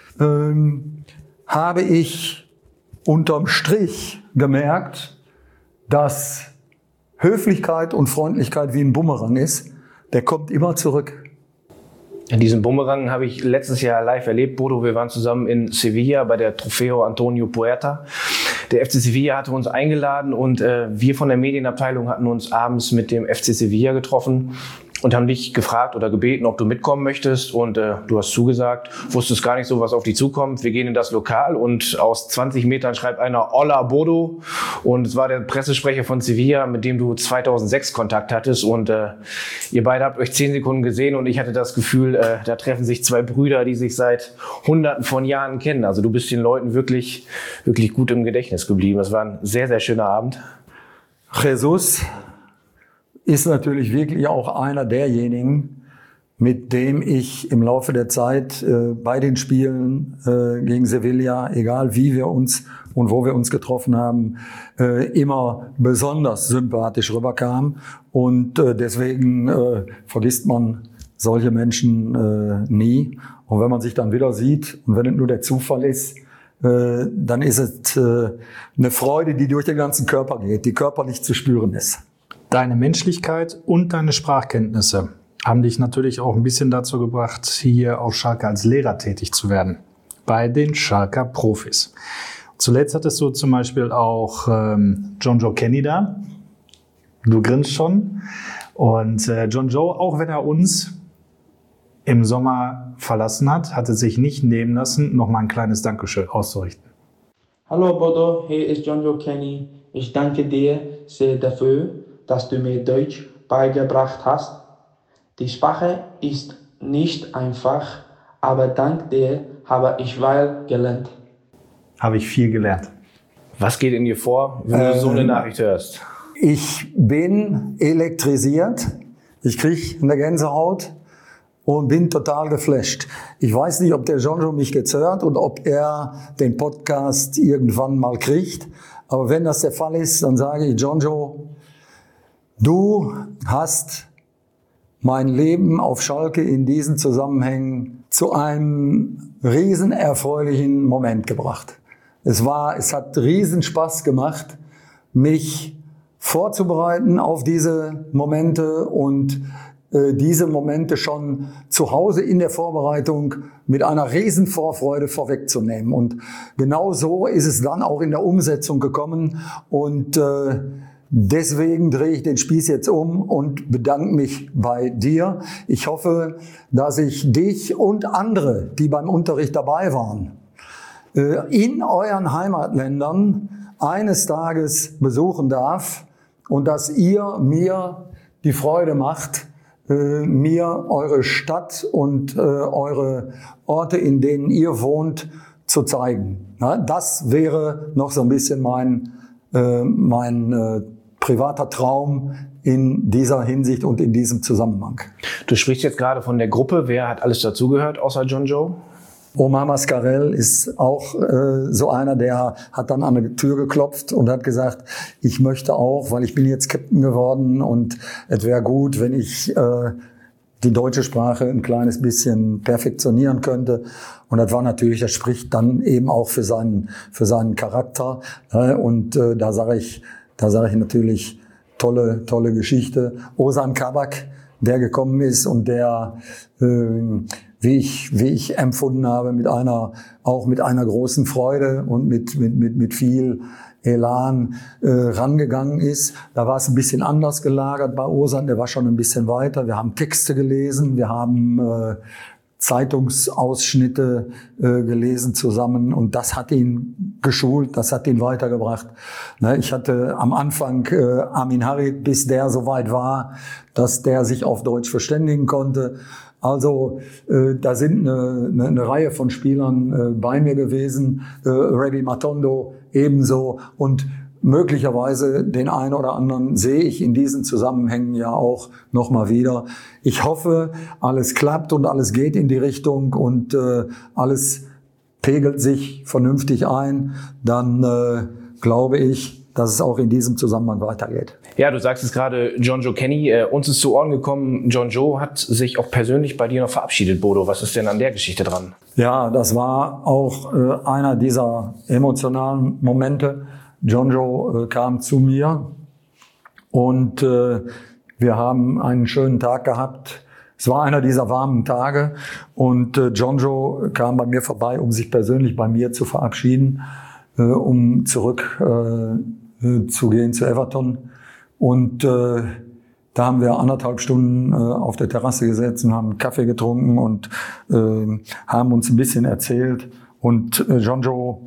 habe ich unterm Strich gemerkt, dass Höflichkeit und Freundlichkeit wie ein Bumerang ist. Der kommt immer zurück. Diesen Bumerang habe ich letztes Jahr live erlebt, Bodo. Wir waren zusammen in Sevilla bei der Trofeo Antonio Puerta. Der FC Sevilla hatte uns eingeladen und wir von der Medienabteilung hatten uns abends mit dem FC Sevilla getroffen. und haben dich gefragt oder gebeten, ob du mitkommen möchtest. Und du hast zugesagt, wusstest gar nicht so, was auf dich zukommt. Wir gehen in das Lokal und aus 20 Metern schreibt einer Hola Bodo. Und es war der Pressesprecher von Sevilla, mit dem du 2006 Kontakt hattest. Und ihr beide habt euch 10 Sekunden gesehen und ich hatte das Gefühl, da treffen sich zwei Brüder, die sich seit Hunderten von Jahren kennen. Also du bist den Leuten wirklich, wirklich gut im Gedächtnis geblieben. Es war ein sehr, sehr schöner Abend. Jesus ist natürlich wirklich auch einer derjenigen, mit dem ich im Laufe der Zeit bei den Spielen gegen Sevilla, egal wie wir uns und wo wir uns getroffen haben, immer besonders sympathisch rüberkam. Und deswegen vergisst man solche Menschen nie. Und wenn man sich dann wieder sieht und wenn es nur der Zufall ist, dann ist es eine Freude, die durch den ganzen Körper geht, die körperlich zu spüren ist. Deine Menschlichkeit und deine Sprachkenntnisse haben dich natürlich auch ein bisschen dazu gebracht, hier auf Schalke als Lehrer tätig zu werden, bei den Schalker Profis. Zuletzt hattest du zum Beispiel auch John Joe Kenny da. Du grinst schon. Und John Joe, auch wenn er uns im Sommer verlassen hat, hatte sich nicht nehmen lassen, noch mal ein kleines Dankeschön auszurichten. Hallo Bodo, hier ist John Joe Kenny. Ich danke dir sehr dafür, dass du mir Deutsch beigebracht hast. Die Sprache ist nicht einfach, aber dank dir habe ich viel gelernt. Habe ich viel gelernt. Was geht in dir vor, wenn du so eine Nachricht hörst? Ich bin elektrisiert, ich kriege eine Gänsehaut und bin total geflasht. Ich weiß nicht, ob der Jojo mich jetzt hört und ob er den Podcast irgendwann mal kriegt. Aber wenn das der Fall ist, dann sage ich, Jojo, du hast mein Leben auf Schalke in diesen Zusammenhängen zu einem riesen erfreulichen Moment gebracht. Es hat riesen Spaß gemacht, mich vorzubereiten auf diese Momente und diese Momente schon zu Hause in der Vorbereitung mit einer riesen Vorfreude vorwegzunehmen. Und genau so ist es dann auch in der Umsetzung gekommen. Und deswegen drehe ich den Spieß jetzt um und bedanke mich bei dir. Ich hoffe, dass ich dich und andere, die beim Unterricht dabei waren, in euren Heimatländern eines Tages besuchen darf und dass ihr mir die Freude macht, mir eure Stadt und eure Orte, in denen ihr wohnt, zu zeigen. Ja, das wäre noch so ein bisschen mein privater Traum in dieser Hinsicht und in diesem Zusammenhang. Du sprichst jetzt gerade von der Gruppe. Wer hat alles dazugehört, außer John Joe? Omar Mascarell ist auch so einer, der hat dann an die Tür geklopft und hat gesagt, ich möchte auch, weil ich bin jetzt Captain geworden und es wäre gut, wenn ich die deutsche Sprache ein kleines bisschen perfektionieren könnte. Und das war natürlich, das spricht dann eben auch für seinen Charakter. Und da sage ich natürlich tolle Geschichte. Ozan Kabak, der gekommen ist und der wie ich empfunden habe, mit einer großen Freude und mit viel Elan rangegangen ist. Da war es ein bisschen anders gelagert bei Ozan, der war schon ein bisschen weiter. Wir haben Texte gelesen, wir haben Zeitungsausschnitte gelesen zusammen und das hat ihn geschult, das hat ihn weitergebracht. Ich hatte am Anfang Amin Harit, bis der so weit war, dass der sich auf Deutsch verständigen konnte. Also da sind eine Reihe von Spielern bei mir gewesen, Rabbi Matondo ebenso und möglicherweise den einen oder anderen sehe ich in diesen Zusammenhängen ja auch noch mal wieder. Ich hoffe, alles klappt und alles geht in die Richtung und alles pegelt sich vernünftig ein. Dann glaube ich, dass es auch in diesem Zusammenhang weitergeht. Ja, du sagst es gerade, John Joe Kenny. Uns ist zu Ohren gekommen, John Joe hat sich auch persönlich bei dir noch verabschiedet, Bodo. Was ist denn an der Geschichte dran? Ja, das war auch einer dieser emotionalen Momente. John Joe kam zu mir und wir haben einen schönen Tag gehabt. Es war einer dieser warmen Tage und John Joe kam bei mir vorbei, um sich persönlich bei mir zu verabschieden, um zurück zu gehen zu Everton. Und Da haben wir 1,5 Stunden auf der Terrasse gesessen, haben einen Kaffee getrunken und haben uns ein bisschen erzählt. Und Jonjo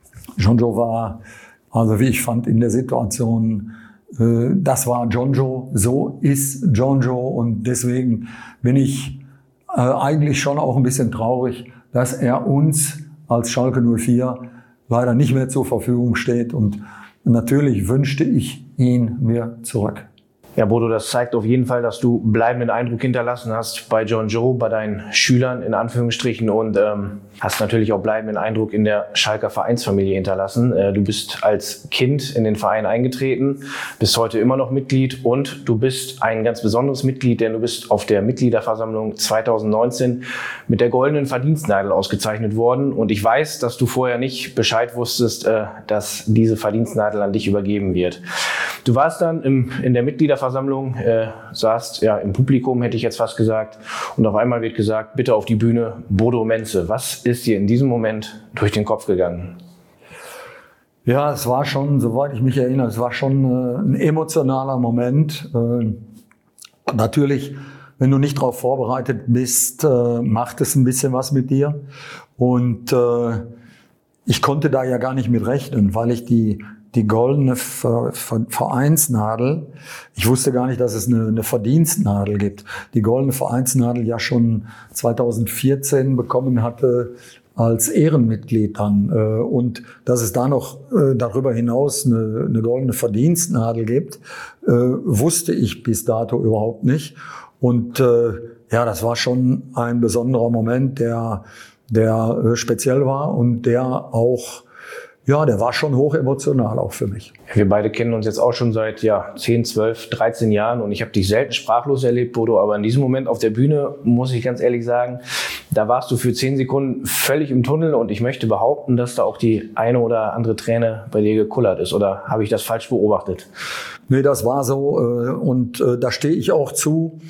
war, also wie ich fand, in der Situation, das war Jonjo, so ist Jonjo. Und deswegen bin ich eigentlich schon auch ein bisschen traurig, dass er uns als Schalke 04 leider nicht mehr zur Verfügung steht. Und natürlich wünschte ich ihn mir zurück. Ja, Bodo, das zeigt auf jeden Fall, dass du bleibenden Eindruck hinterlassen hast bei Jonjo, bei deinen Schülern in Anführungsstrichen und hast natürlich auch bleibenden Eindruck in der Schalker Vereinsfamilie hinterlassen. Du bist als Kind in den Verein eingetreten, bist heute immer noch Mitglied und du bist ein ganz besonderes Mitglied, denn du bist auf der Mitgliederversammlung 2019 mit der Goldenen Verdienstnadel ausgezeichnet worden. Und ich weiß, dass du vorher nicht Bescheid wusstest, dass diese Verdienstnadel an dich übergeben wird. Du warst dann in der Mitgliederversammlung, saßt ja im Publikum, hätte ich jetzt fast gesagt, und auf einmal wird gesagt, bitte auf die Bühne, Bodo Menze. Was ist dir in diesem Moment durch den Kopf gegangen? Ja, es war schon, soweit ich mich erinnere, es war schon ein emotionaler Moment. Natürlich, wenn du nicht darauf vorbereitet bist, macht es ein bisschen was mit dir. Und ich konnte da ja gar nicht mit rechnen, weil ich die goldene Vereinsnadel, ich wusste gar nicht, dass es eine Verdienstnadel gibt, die goldene Vereinsnadel ja schon 2014 bekommen hatte als Ehrenmitglied dann. Und dass es da noch darüber hinaus eine goldene Verdienstnadel gibt, wusste ich bis dato überhaupt nicht. Und ja, das war schon ein besonderer Moment, der speziell war und der auch, ja, der war schon hoch emotional auch für mich. Wir beide kennen uns jetzt auch schon seit 10, 12, 13 Jahren und ich habe dich selten sprachlos erlebt, Bodo, aber in diesem Moment auf der Bühne, muss ich ganz ehrlich sagen, da warst du für 10 Sekunden völlig im Tunnel und ich möchte behaupten, dass da auch die eine oder andere Träne bei dir gekullert ist. Oder habe ich das falsch beobachtet? Nee, das war so und da stehe ich auch zu.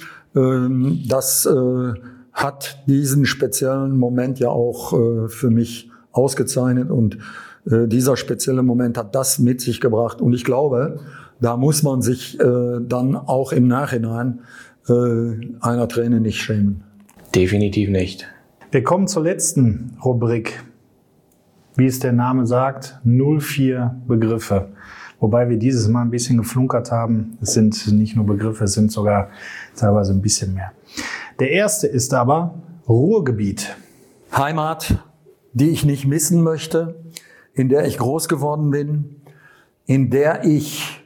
Das hat diesen speziellen Moment ja auch für mich ausgezeichnet und dieser spezielle Moment hat das mit sich gebracht. Und ich glaube, da muss man sich dann auch im Nachhinein einer Träne nicht schämen. Definitiv nicht. Wir kommen zur letzten Rubrik. Wie es der Name sagt, 04 Begriffe. Wobei wir dieses Mal ein bisschen geflunkert haben. Es sind nicht nur Begriffe, es sind sogar teilweise ein bisschen mehr. Der erste ist aber Ruhrgebiet. Heimat, die ich nicht missen möchte, in der ich groß geworden bin, in der ich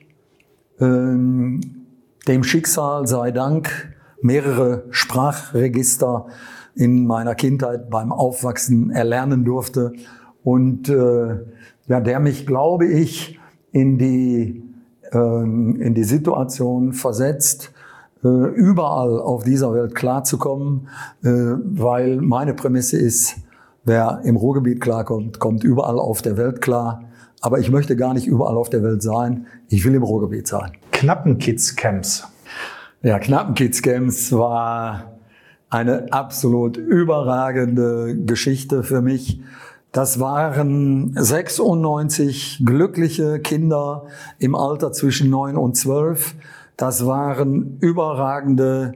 dem Schicksal sei Dank mehrere Sprachregister in meiner Kindheit beim Aufwachsen erlernen durfte und der mich, glaube ich, in die Situation versetzt, überall auf dieser Welt klarzukommen, weil meine Prämisse ist, wer im Ruhrgebiet klarkommt, kommt überall auf der Welt klar. Aber ich möchte gar nicht überall auf der Welt sein. Ich will im Ruhrgebiet sein. Knappenkids-Camps. Ja, Knappenkids-Camps war eine absolut überragende Geschichte für mich. Das waren 96 glückliche Kinder im Alter zwischen 9 und 12. Das waren überragende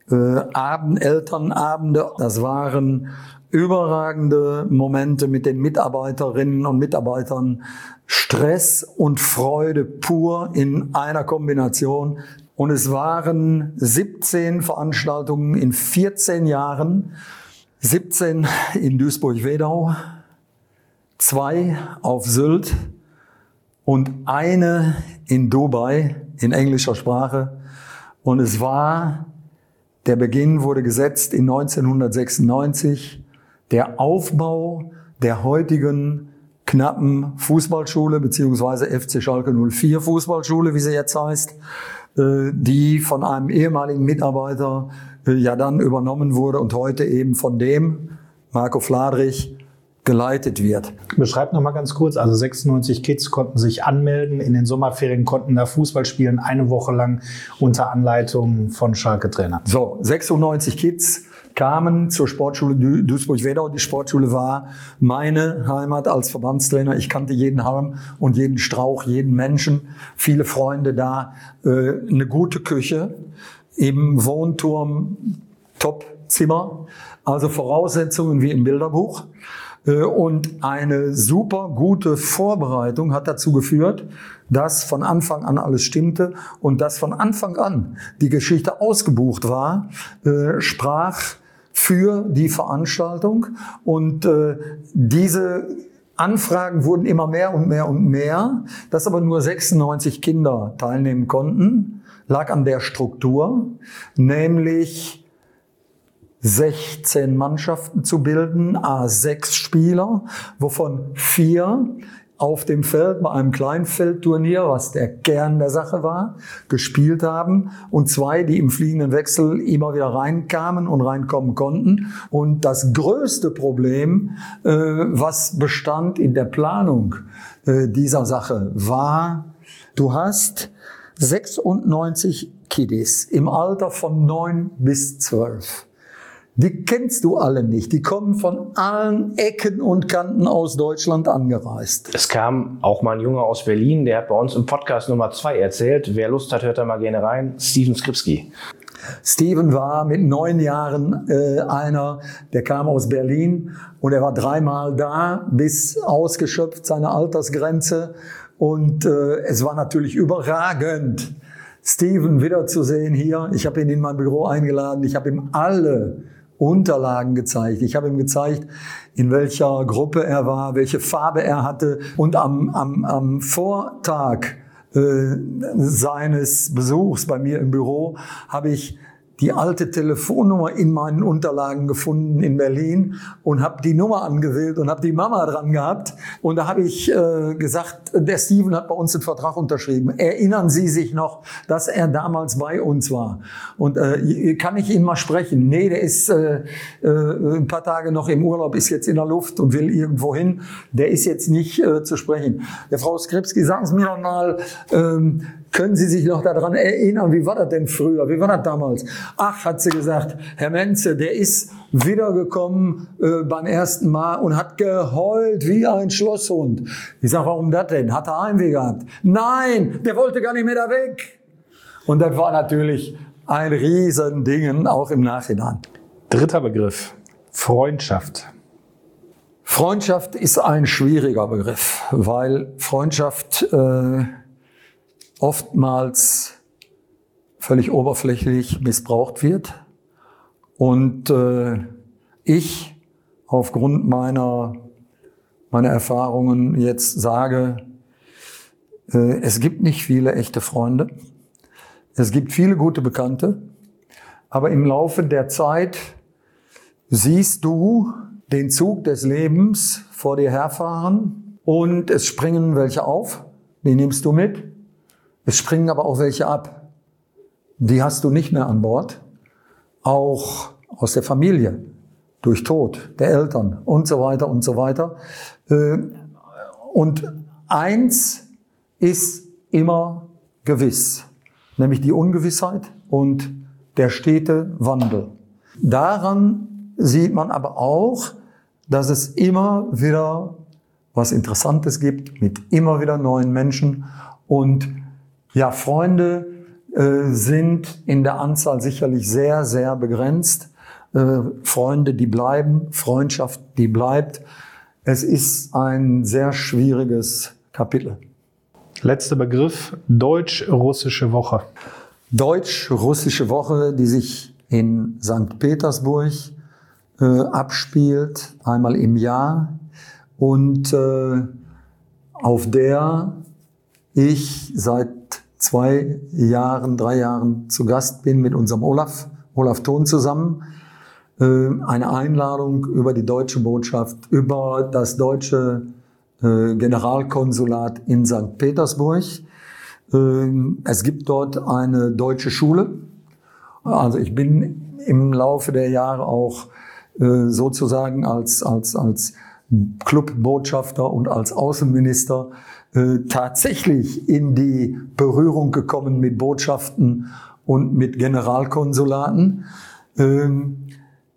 Elternabende. Das waren überragende Momente mit den Mitarbeiterinnen und Mitarbeitern. Stress und Freude pur in einer Kombination. Und es waren 17 Veranstaltungen in 14 Jahren. 17 in Duisburg-Wedau, 2 auf Sylt und eine in Dubai in englischer Sprache. Und es war, der Beginn wurde gesetzt in 1996, der Aufbau der heutigen knappen Fußballschule, beziehungsweise FC Schalke 04 Fußballschule, wie sie jetzt heißt, die von einem ehemaligen Mitarbeiter ja dann übernommen wurde und heute eben von dem, Marco Fladrich, geleitet wird. Beschreib noch mal ganz kurz, also 96 Kids konnten sich anmelden, in den Sommerferien konnten da Fußball spielen, eine Woche lang unter Anleitung von Schalke-Trainern. So, 96 Kids kamen zur Sportschule Duisburg-Wedau. Die Sportschule war meine Heimat als Verbandstrainer. Ich kannte jeden Halm und jeden Strauch, jeden Menschen, viele Freunde da, eine gute Küche, im Wohnturm, Top-Zimmer, also Voraussetzungen wie im Bilderbuch. Und eine super gute Vorbereitung hat dazu geführt, dass von Anfang an alles stimmte und dass von Anfang an die Geschichte ausgebucht war, sprach für die Veranstaltung. Und diese Anfragen wurden immer mehr und mehr und mehr. Dass aber nur 96 Kinder teilnehmen konnten, lag an der Struktur, nämlich 16 Mannschaften zu bilden, A6 Spieler, wovon 4 auf dem Feld bei einem Kleinfeldturnier, was der Kern der Sache war, gespielt haben und 2, die im fliegenden Wechsel immer wieder reinkamen und reinkommen konnten. Und das größte Problem, was bestand in der Planung dieser Sache, war, du hast 96 Kiddies im Alter von 9 bis 12. Die kennst du alle nicht. Die kommen von allen Ecken und Kanten aus Deutschland angereist. Es kam auch mal ein Junge aus Berlin, der hat bei uns im Podcast Nummer 2 erzählt. Wer Lust hat, hört da mal gerne rein. Steven Skripski. Steven war mit 9 Jahren einer, der kam aus Berlin und er war 3-mal da, bis ausgeschöpft seine Altersgrenze. Und es war natürlich überragend, Steven wiederzusehen hier. Ich habe ihn in mein Büro eingeladen. Ich habe ihm alle Unterlagen gezeigt. Ich habe ihm gezeigt, in welcher Gruppe er war, welche Farbe er hatte. Und am Vortag seines Besuchs bei mir im Büro habe ich die alte Telefonnummer in meinen Unterlagen gefunden in Berlin und habe die Nummer angewählt und habe die Mama dran gehabt. Und da habe ich gesagt, der Steven hat bei uns einen Vertrag unterschrieben. Erinnern Sie sich noch, dass er damals bei uns war? Und kann ich ihn mal sprechen? Nee, der ist ein paar Tage noch im Urlaub, ist jetzt in der Luft und will irgendwo hin. Der ist jetzt nicht zu sprechen. Der Frau Skripski, sagen Sie mir doch mal, können Sie sich noch daran erinnern, wie war das denn früher, wie war das damals? Ach, hat sie gesagt, Herr Menze, der ist wiedergekommen beim ersten Mal und hat geheult wie ein Schlosshund. Ich sage, warum das denn? Hat er Heimweh gehabt? Nein, der wollte gar nicht mehr da weg. Und das war natürlich ein Riesending, auch im Nachhinein. Dritter Begriff, Freundschaft. Freundschaft ist ein schwieriger Begriff, weil Freundschaft oftmals völlig oberflächlich missbraucht wird. Und ich aufgrund meiner Erfahrungen jetzt sage, es gibt nicht viele echte Freunde. Es gibt viele gute Bekannte. Aber im Laufe der Zeit siehst du den Zug des Lebens vor dir herfahren und es springen welche auf, die nimmst du mit. Es springen aber auch welche ab. Die hast du nicht mehr an Bord. Auch aus der Familie, durch Tod der Eltern und so weiter und so weiter. Und eins ist immer gewiss, nämlich die Ungewissheit und der stete Wandel. Daran sieht man aber auch, dass es immer wieder was Interessantes gibt mit immer wieder neuen Menschen. Und ja, Freunde sind in der Anzahl sicherlich sehr, sehr begrenzt. Freunde, die bleiben, Freundschaft, die bleibt. Es ist ein sehr schwieriges Kapitel. Letzter Begriff, Deutsch-Russische Woche. Deutsch-Russische Woche, die sich in St. Petersburg abspielt, einmal im Jahr. Und auf der ich seit 2 Jahren, 3 Jahren zu Gast bin mit unserem Olaf Thon zusammen. Eine Einladung über die deutsche Botschaft, über das deutsche Generalkonsulat in St. Petersburg. Es gibt dort eine deutsche Schule. Also ich bin im Laufe der Jahre auch sozusagen als Clubbotschafter und als Außenminister tatsächlich in die Berührung gekommen mit Botschaften und mit Generalkonsulaten.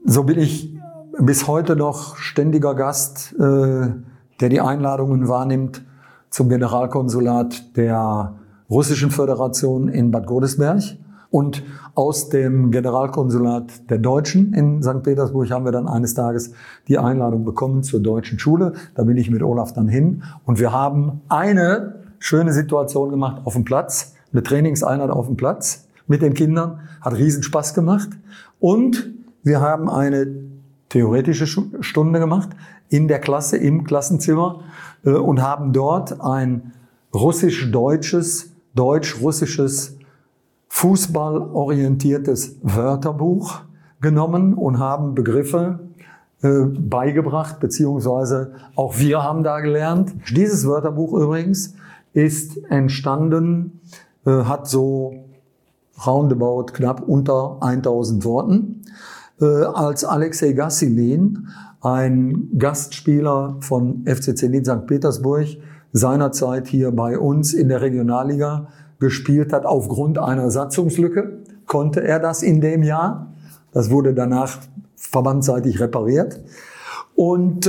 So bin ich bis heute noch ständiger Gast, der die Einladungen wahrnimmt zum Generalkonsulat der Russischen Föderation in Bad Godesberg. Und aus dem Generalkonsulat der Deutschen in St. Petersburg haben wir dann eines Tages die Einladung bekommen zur deutschen Schule. Da bin ich mit Olaf dann hin. Und wir haben eine schöne Situation gemacht auf dem Platz, eine Trainingseinheit auf dem Platz mit den Kindern. Hat riesen Spaß gemacht. Und wir haben eine theoretische Stunde gemacht in der Klasse, im Klassenzimmer und haben dort ein russisch-deutsches, deutsch-russisches, fußballorientiertes Wörterbuch genommen und haben Begriffe beigebracht, beziehungsweise auch wir haben da gelernt. Dieses Wörterbuch übrigens ist entstanden, hat so roundabout knapp unter 1000 Worten, als Alexei Gassilin, ein Gastspieler von FC Zenit St. Petersburg, seinerzeit hier bei uns in der Regionalliga gespielt hat. Aufgrund einer Satzungslücke konnte er das in dem Jahr. Das wurde danach verbandsseitig repariert. Und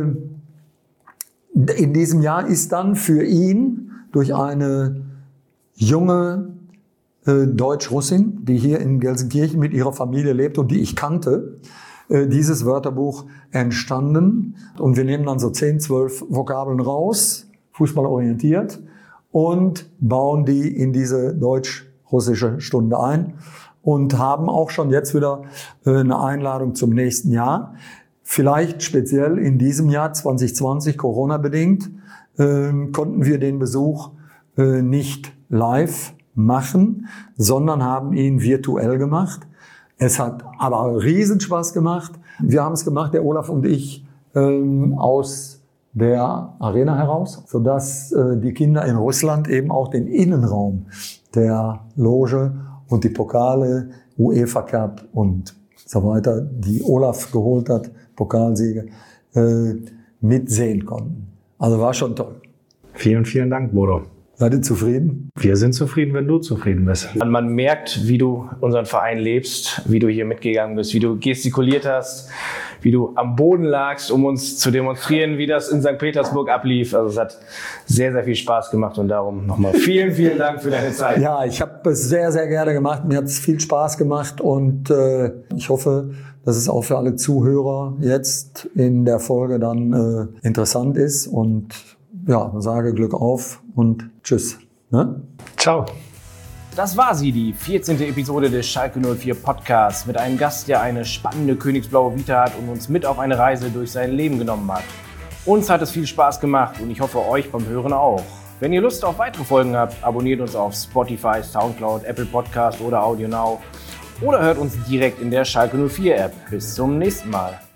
in diesem Jahr ist dann für ihn durch eine junge Deutsch-Russin, die hier in Gelsenkirchen mit ihrer Familie lebt und die ich kannte, dieses Wörterbuch entstanden. Und wir nehmen dann so 10, 12 Vokabeln raus, fußballorientiert, und bauen die in diese deutsch-russische Stunde ein und haben auch schon jetzt wieder eine Einladung zum nächsten Jahr. Vielleicht speziell in diesem Jahr 2020, Corona-bedingt, konnten wir den Besuch nicht live machen, sondern haben ihn virtuell gemacht. Es hat aber Riesenspaß gemacht. Wir haben es gemacht, der Olaf und ich, aus der Arena heraus, sodass die Kinder in Russland eben auch den Innenraum der Loge und die Pokale, UEFA Cup und so weiter, die Olaf geholt hat, Pokalsiege, mitsehen konnten. Also war schon toll. Vielen, vielen Dank, Bodo. Seid ihr zufrieden? Wir sind zufrieden, wenn du zufrieden bist. Man merkt, wie du unseren Verein lebst, wie du hier mitgegangen bist, wie du gestikuliert hast, wie du am Boden lagst, um uns zu demonstrieren, wie das in St. Petersburg ablief. Also es hat sehr, sehr viel Spaß gemacht und darum nochmal vielen, vielen Dank für deine Zeit. Ja, ich habe es sehr, sehr gerne gemacht. Mir hat es viel Spaß gemacht und ich hoffe, dass es auch für alle Zuhörer jetzt in der Folge dann interessant ist. Und ja, sage Glück auf und tschüss. Ne? Ciao. Das war sie, die 14. Episode des Schalke 04 Podcasts mit einem Gast, der eine spannende königsblaue Vita hat und uns mit auf eine Reise durch sein Leben genommen hat. Uns hat es viel Spaß gemacht und ich hoffe euch beim Hören auch. Wenn ihr Lust auf weitere Folgen habt, abonniert uns auf Spotify, Soundcloud, Apple Podcast oder AudioNow oder hört uns direkt in der Schalke 04 App. Bis zum nächsten Mal.